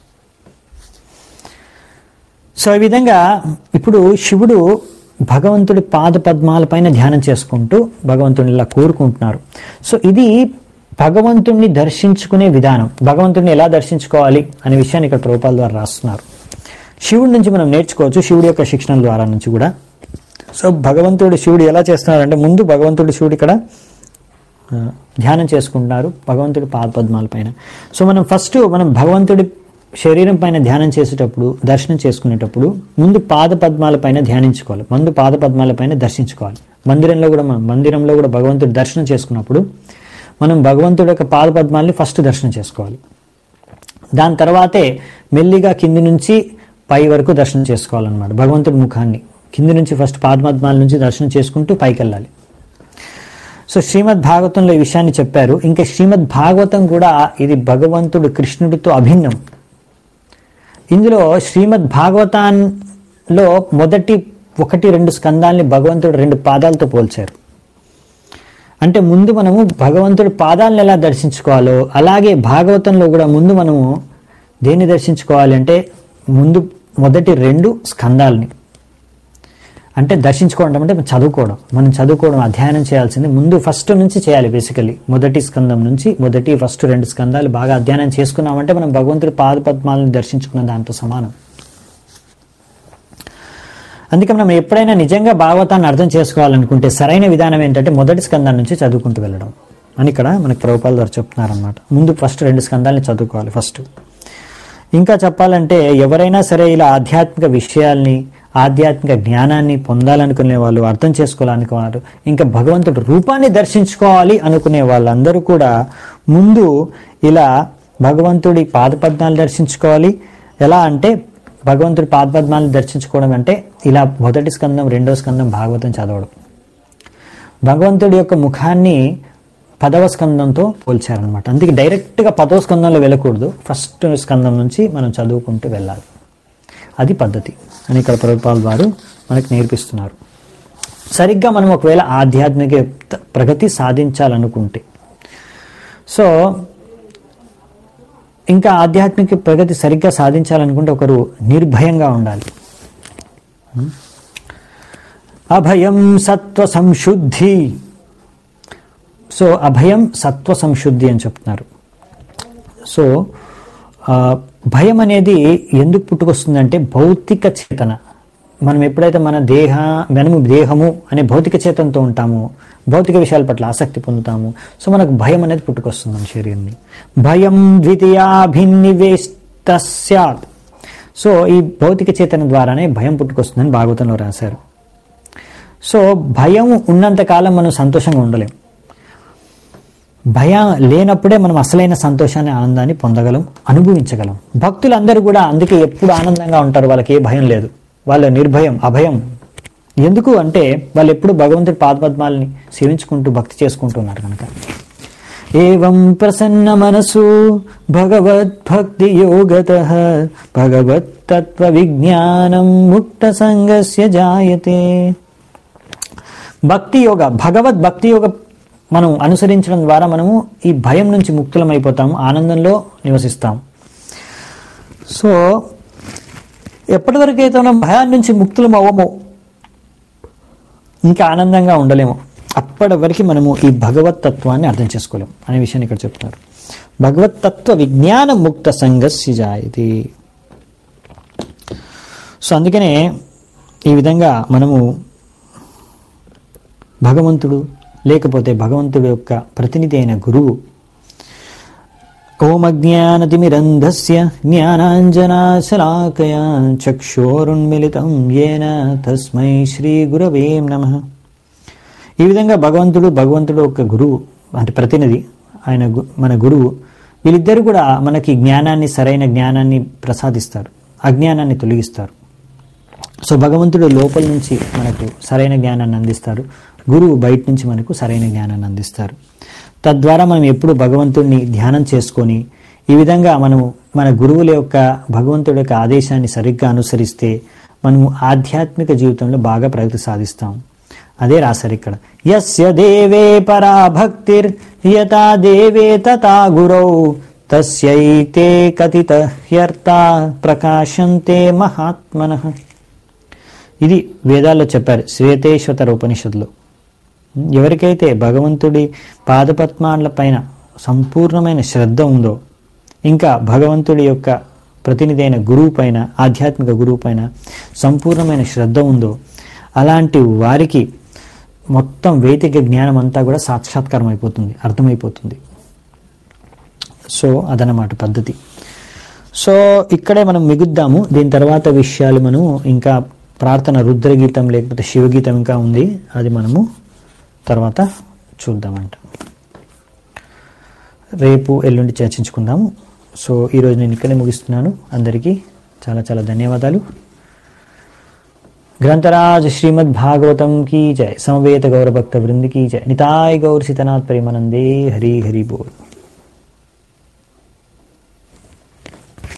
సో ఈ విధంగా ఇప్పుడు శివుడు భగవంతుడి పాద పద్మాలపైన ధ్యానం చేసుకుంటూ భగవంతుడిని ఇలా కోరుకుంటున్నారు. సో ఇది భగవంతుడిని దర్శించుకునే విధానం. భగవంతుడిని ఎలా దర్శించుకోవాలి అనే విషయాన్ని ఇక్కడ ప్రభుపాల ద్వారా రాస్తున్నారు. శివుడి నుంచి మనం నేర్చుకోవచ్చు, శివుడి యొక్క శిక్షణ ద్వారా నుంచి కూడా. సో భగవంతుడు శివుడు ఎలా చేస్తున్నారంటే, ముందు భగవంతుడు శివుడు ఇక్కడ ధ్యానం చేసుకుంటున్నారు భగవంతుడి పాద పద్మాల పైన. సో మనం ఫస్ట్ మనం భగవంతుడి శరీరం పైన ధ్యానం చేసేటప్పుడు, దర్శనం చేసుకునేటప్పుడు ముందు పాద పద్మాల పైన ధ్యానించుకోవాలి, ముందు పాద పద్మాల పైన దర్శించుకోవాలి. మందిరంలో కూడా మనం మందిరంలో కూడా భగవంతుడి దర్శనం చేసుకున్నప్పుడు మనం భగవంతుడి యొక్క పాద పద్మాలని ఫస్ట్ దర్శనం చేసుకోవాలి. దాని తర్వాతే మెల్లిగా కింది నుంచి పై వరకు దర్శనం చేసుకోవాలన్నమాట. భగవంతుడి ముఖాన్ని కింది నుంచి ఫస్ట్ పాద పద్మాల నుంచి దర్శనం చేసుకుంటూ పైకి వెళ్ళాలి. సో శ్రీమద్ భాగవతంలో ఈ విషయాన్ని చెప్పారు. ఇంకా శ్రీమద్ భాగవతం కూడా ఇది భగవంతుడు కృష్ణుడితో అభిన్నం. ఇందులో శ్రీమద్ భాగవతంలో మొదటి ఒకటి రెండు స్కందాల్ని భగవంతుడు రెండు పాదాలతో పోల్చారు. అంటే ముందు మనము భగవంతుడి పాదాలను ఎలా దర్శించుకోవాలో అలాగే భాగవతంలో కూడా ముందు మనము దేన్ని దర్శించుకోవాలి అంటే ముందు మొదటి రెండు స్కందాలని, అంటే దర్శించుకోవడం అంటే చదువుకోవడం, మనం చదువుకోవడం అధ్యయనం చేయాల్సింది ముందు ఫస్ట్ నుంచి చేయాలి. బేసికలీ మొదటి స్కందం నుంచి మొదటి ఫస్ట్ రెండు స్కందాలు బాగా అధ్యయనం చేసుకున్నామంటే మనం భగవంతుడి పాద పద్మాలను దర్శించుకున్న దాంతో సమానం. అందుకే మనం ఎప్పుడైనా నిజంగా భాగవతాన్ని అర్థం చేసుకోవాలనుకుంటే సరైన విధానం ఏంటంటే మొదటి స్కందం నుంచి చదువుకుంటూ వెళ్ళడం అని ఇక్కడ మనకి ప్రభుపాల ద్వారా చెప్తున్నారనమాట. ముందు ఫస్ట్ రెండు స్కందాలని చదువుకోవాలి ఫస్ట్. ఇంకా చెప్పాలంటే ఎవరైనా సరే ఇలా ఆధ్యాత్మిక విషయాల్ని, ఆధ్యాత్మిక జ్ఞానాన్ని పొందాలనుకునే వాళ్ళు, అర్థం చేసుకోవాలనుకునేవారు, ఇంకా భగవంతుడు రూపాన్ని దర్శించుకోవాలి అనుకునే వాళ్ళందరూ కూడా ముందు ఇలా భగవంతుడి పాదపద్మాలు దర్శించుకోవాలి. ఎలా అంటే భగవంతుడి పాదపద్మాలను దర్శించుకోవడం అంటే ఇలా మొదటి స్కందం రెండో స్కందం భాగవతం చదవడం. భగవంతుడి యొక్క ముఖాన్ని పదవ స్కందంతో పోల్చారనమాట. అందుకే డైరెక్ట్గా పదవ స్కందంలో వెళ్ళకూడదు, ఫస్ట్ స్కందం నుంచి మనం చదువుకుంటూ వెళ్ళాలి. అది పద్ధతి అని ఇక్కడ ప్రభుపాల్ వారు మనకు నేర్పిస్తున్నారు. సరిగ్గా మనం ఒకవేళ ఆధ్యాత్మిక ప్రగతి సాధించాలనుకుంటే, సో ఇంకా ఆధ్యాత్మిక ప్రగతి సరిగ్గా సాధించాలనుకుంటే ఒకరు నిర్భయంగా ఉండాలి. అభయం సత్వ సంశుద్ధి. సో అభయం సత్వ సంశుద్ధి అని చెప్తున్నారు. సో భయం అనేది ఎందుకు పుట్టుకొస్తుందంటే భౌతిక చేతన. మనం ఎప్పుడైతే మన దేహ మనము దేహము అనే భౌతిక చేతనతో ఉంటామో, భౌతిక విషయాల పట్ల ఆసక్తి పొందుతాము, సో మనకు భయం అనేది పుట్టుకొస్తుంది మన శరీరాన్ని. భయం ద్వితీయాభినివేశ స్యాత్. సో ఈ భౌతిక చేతన ద్వారానే భయం పుట్టుకొస్తుందని భాగవతంలో రాశారు. సో భయం ఉన్నంతకాలం మనం సంతోషంగా ఉండలేం. భయం లేనప్పుడే మనం అసలైన సంతోషాన్ని, ఆనందాన్ని పొందగలం, అనుభవించగలం. భక్తులందరూ కూడా అందుకే ఎప్పుడు ఆనందంగా ఉంటారు, వాళ్ళకి ఏ భయం లేదు, వాళ్ళ నిర్భయం, అభయం. ఎందుకు అంటే వాళ్ళు ఎప్పుడు భగవంతుడి పాదపద్మాలని సేవించుకుంటూ భక్తి చేసుకుంటున్నారు కనుక. ఏవం ప్రసన్న మనసు భగవద్భక్తి యోగతః భగవత్ తత్వ విజ్ఞానం ముక్త సంగస్య జాయతే. భక్తి యోగ, భగవద్ భక్తి యోగ మనం అనుసరించడం ద్వారా మనము ఈ భయం నుంచి ముక్తులం అయిపోతాము, ఆనందంలో నివసిస్తాం. సో ఎప్పటి వరకైతే మనం భయాన్ని నుంచి ముక్తులం అవ్వమో ఇంకా ఆనందంగా ఉండలేము, అప్పటి వరకు మనము ఈ భగవత్ తత్వాన్ని అర్థం చేసుకోలేము అనే విషయాన్ని ఇక్కడ చెప్తున్నారు. భగవత్ తత్వ విజ్ఞాన ముక్త సంగస్య జాయతే. సో అందుకనే ఈ విధంగా మనము భగవంతుడు లేకపోతే భగవంతుడి యొక్క ప్రతినిధి అయిన గురువు ఓం అజ్ఞానతిమిరంధస్య జ్ఞానాంజనాశలాకయా చక్షోరున్మిళితం యేన తస్మై శ్రీ గురవే నమః. ఈ విధంగా భగవంతుడు భగవంతుడు ఒక గురువు అంటే ప్రతినిధి, ఆయన మన గురువు, వీళ్ళిద్దరు కూడా మనకి జ్ఞానాన్ని, సరైన జ్ఞానాన్ని ప్రసాదిస్తారు, అజ్ఞానాన్ని తొలగిస్తారు. సో భగవంతుడు లోపల నుంచి మనకు సరైన జ్ఞానాన్ని అందిస్తారు, గురువు బయట నుంచి మనకు సరైన జ్ఞానాన్ని అందిస్తారు. తద్వారా మనం ఎప్పుడు భగవంతుడిని ధ్యానం చేసుకొని ఈ విధంగా మనము మన గురువుల యొక్క భగవంతుడి యొక్క ఆదేశాన్ని సరిగ్గా అనుసరిస్తే మనము ఆధ్యాత్మిక జీవితంలో బాగా ప్రగతి సాధిస్తాం. అదే రాశారు ఇక్కడ. యస్య దేవే పరా భక్తిర్ యథా దేవే తథా గురౌ తస్యైతే కథిత హ్యర్థ ప్రకాశంతే మహాత్మనః. ఇది వేదాల్లో చెప్పారు, శ్వేతేశ్వతర ఉపనిషత్తులో. ఎవరికైతే భగవంతుడి పాదపద్మాల పైన సంపూర్ణమైన శ్రద్ధ ఉందో, ఇంకా భగవంతుడి యొక్క ప్రతినిధి అయిన గురువు పైన, ఆధ్యాత్మిక గురువు పైన సంపూర్ణమైన శ్రద్ధ ఉందో, అలాంటి వారికి మొత్తం వైదిక జ్ఞానం అంతా కూడా సాక్షాత్కారం అయిపోతుంది, అర్థమైపోతుంది. సో అదనమాట పద్ధతి. సో ఇక్కడే మనం మిగుద్దాము. దీని తర్వాత విషయాలు మనం ఇంకా ప్రార్థన రుద్రగీతం లేకపోతే శివగీతం ఇంకా ఉంది, అది మనము తర్వాత చూద్దామంట. రేపు ఎల్లుండి చర్చించుకుందాము. సో ఈరోజు నేను ఇక్కడే ముగిస్తున్నాను. అందరికీ చాలా చాలా ధన్యవాదాలు. గ్రంథరాజ్ శ్రీమద్ భాగవతం की जय, समवेत गौर भक्त वृंद की जय, निताय गौर सीतनाथ प्रेमानंदे, हरि हरि बोल.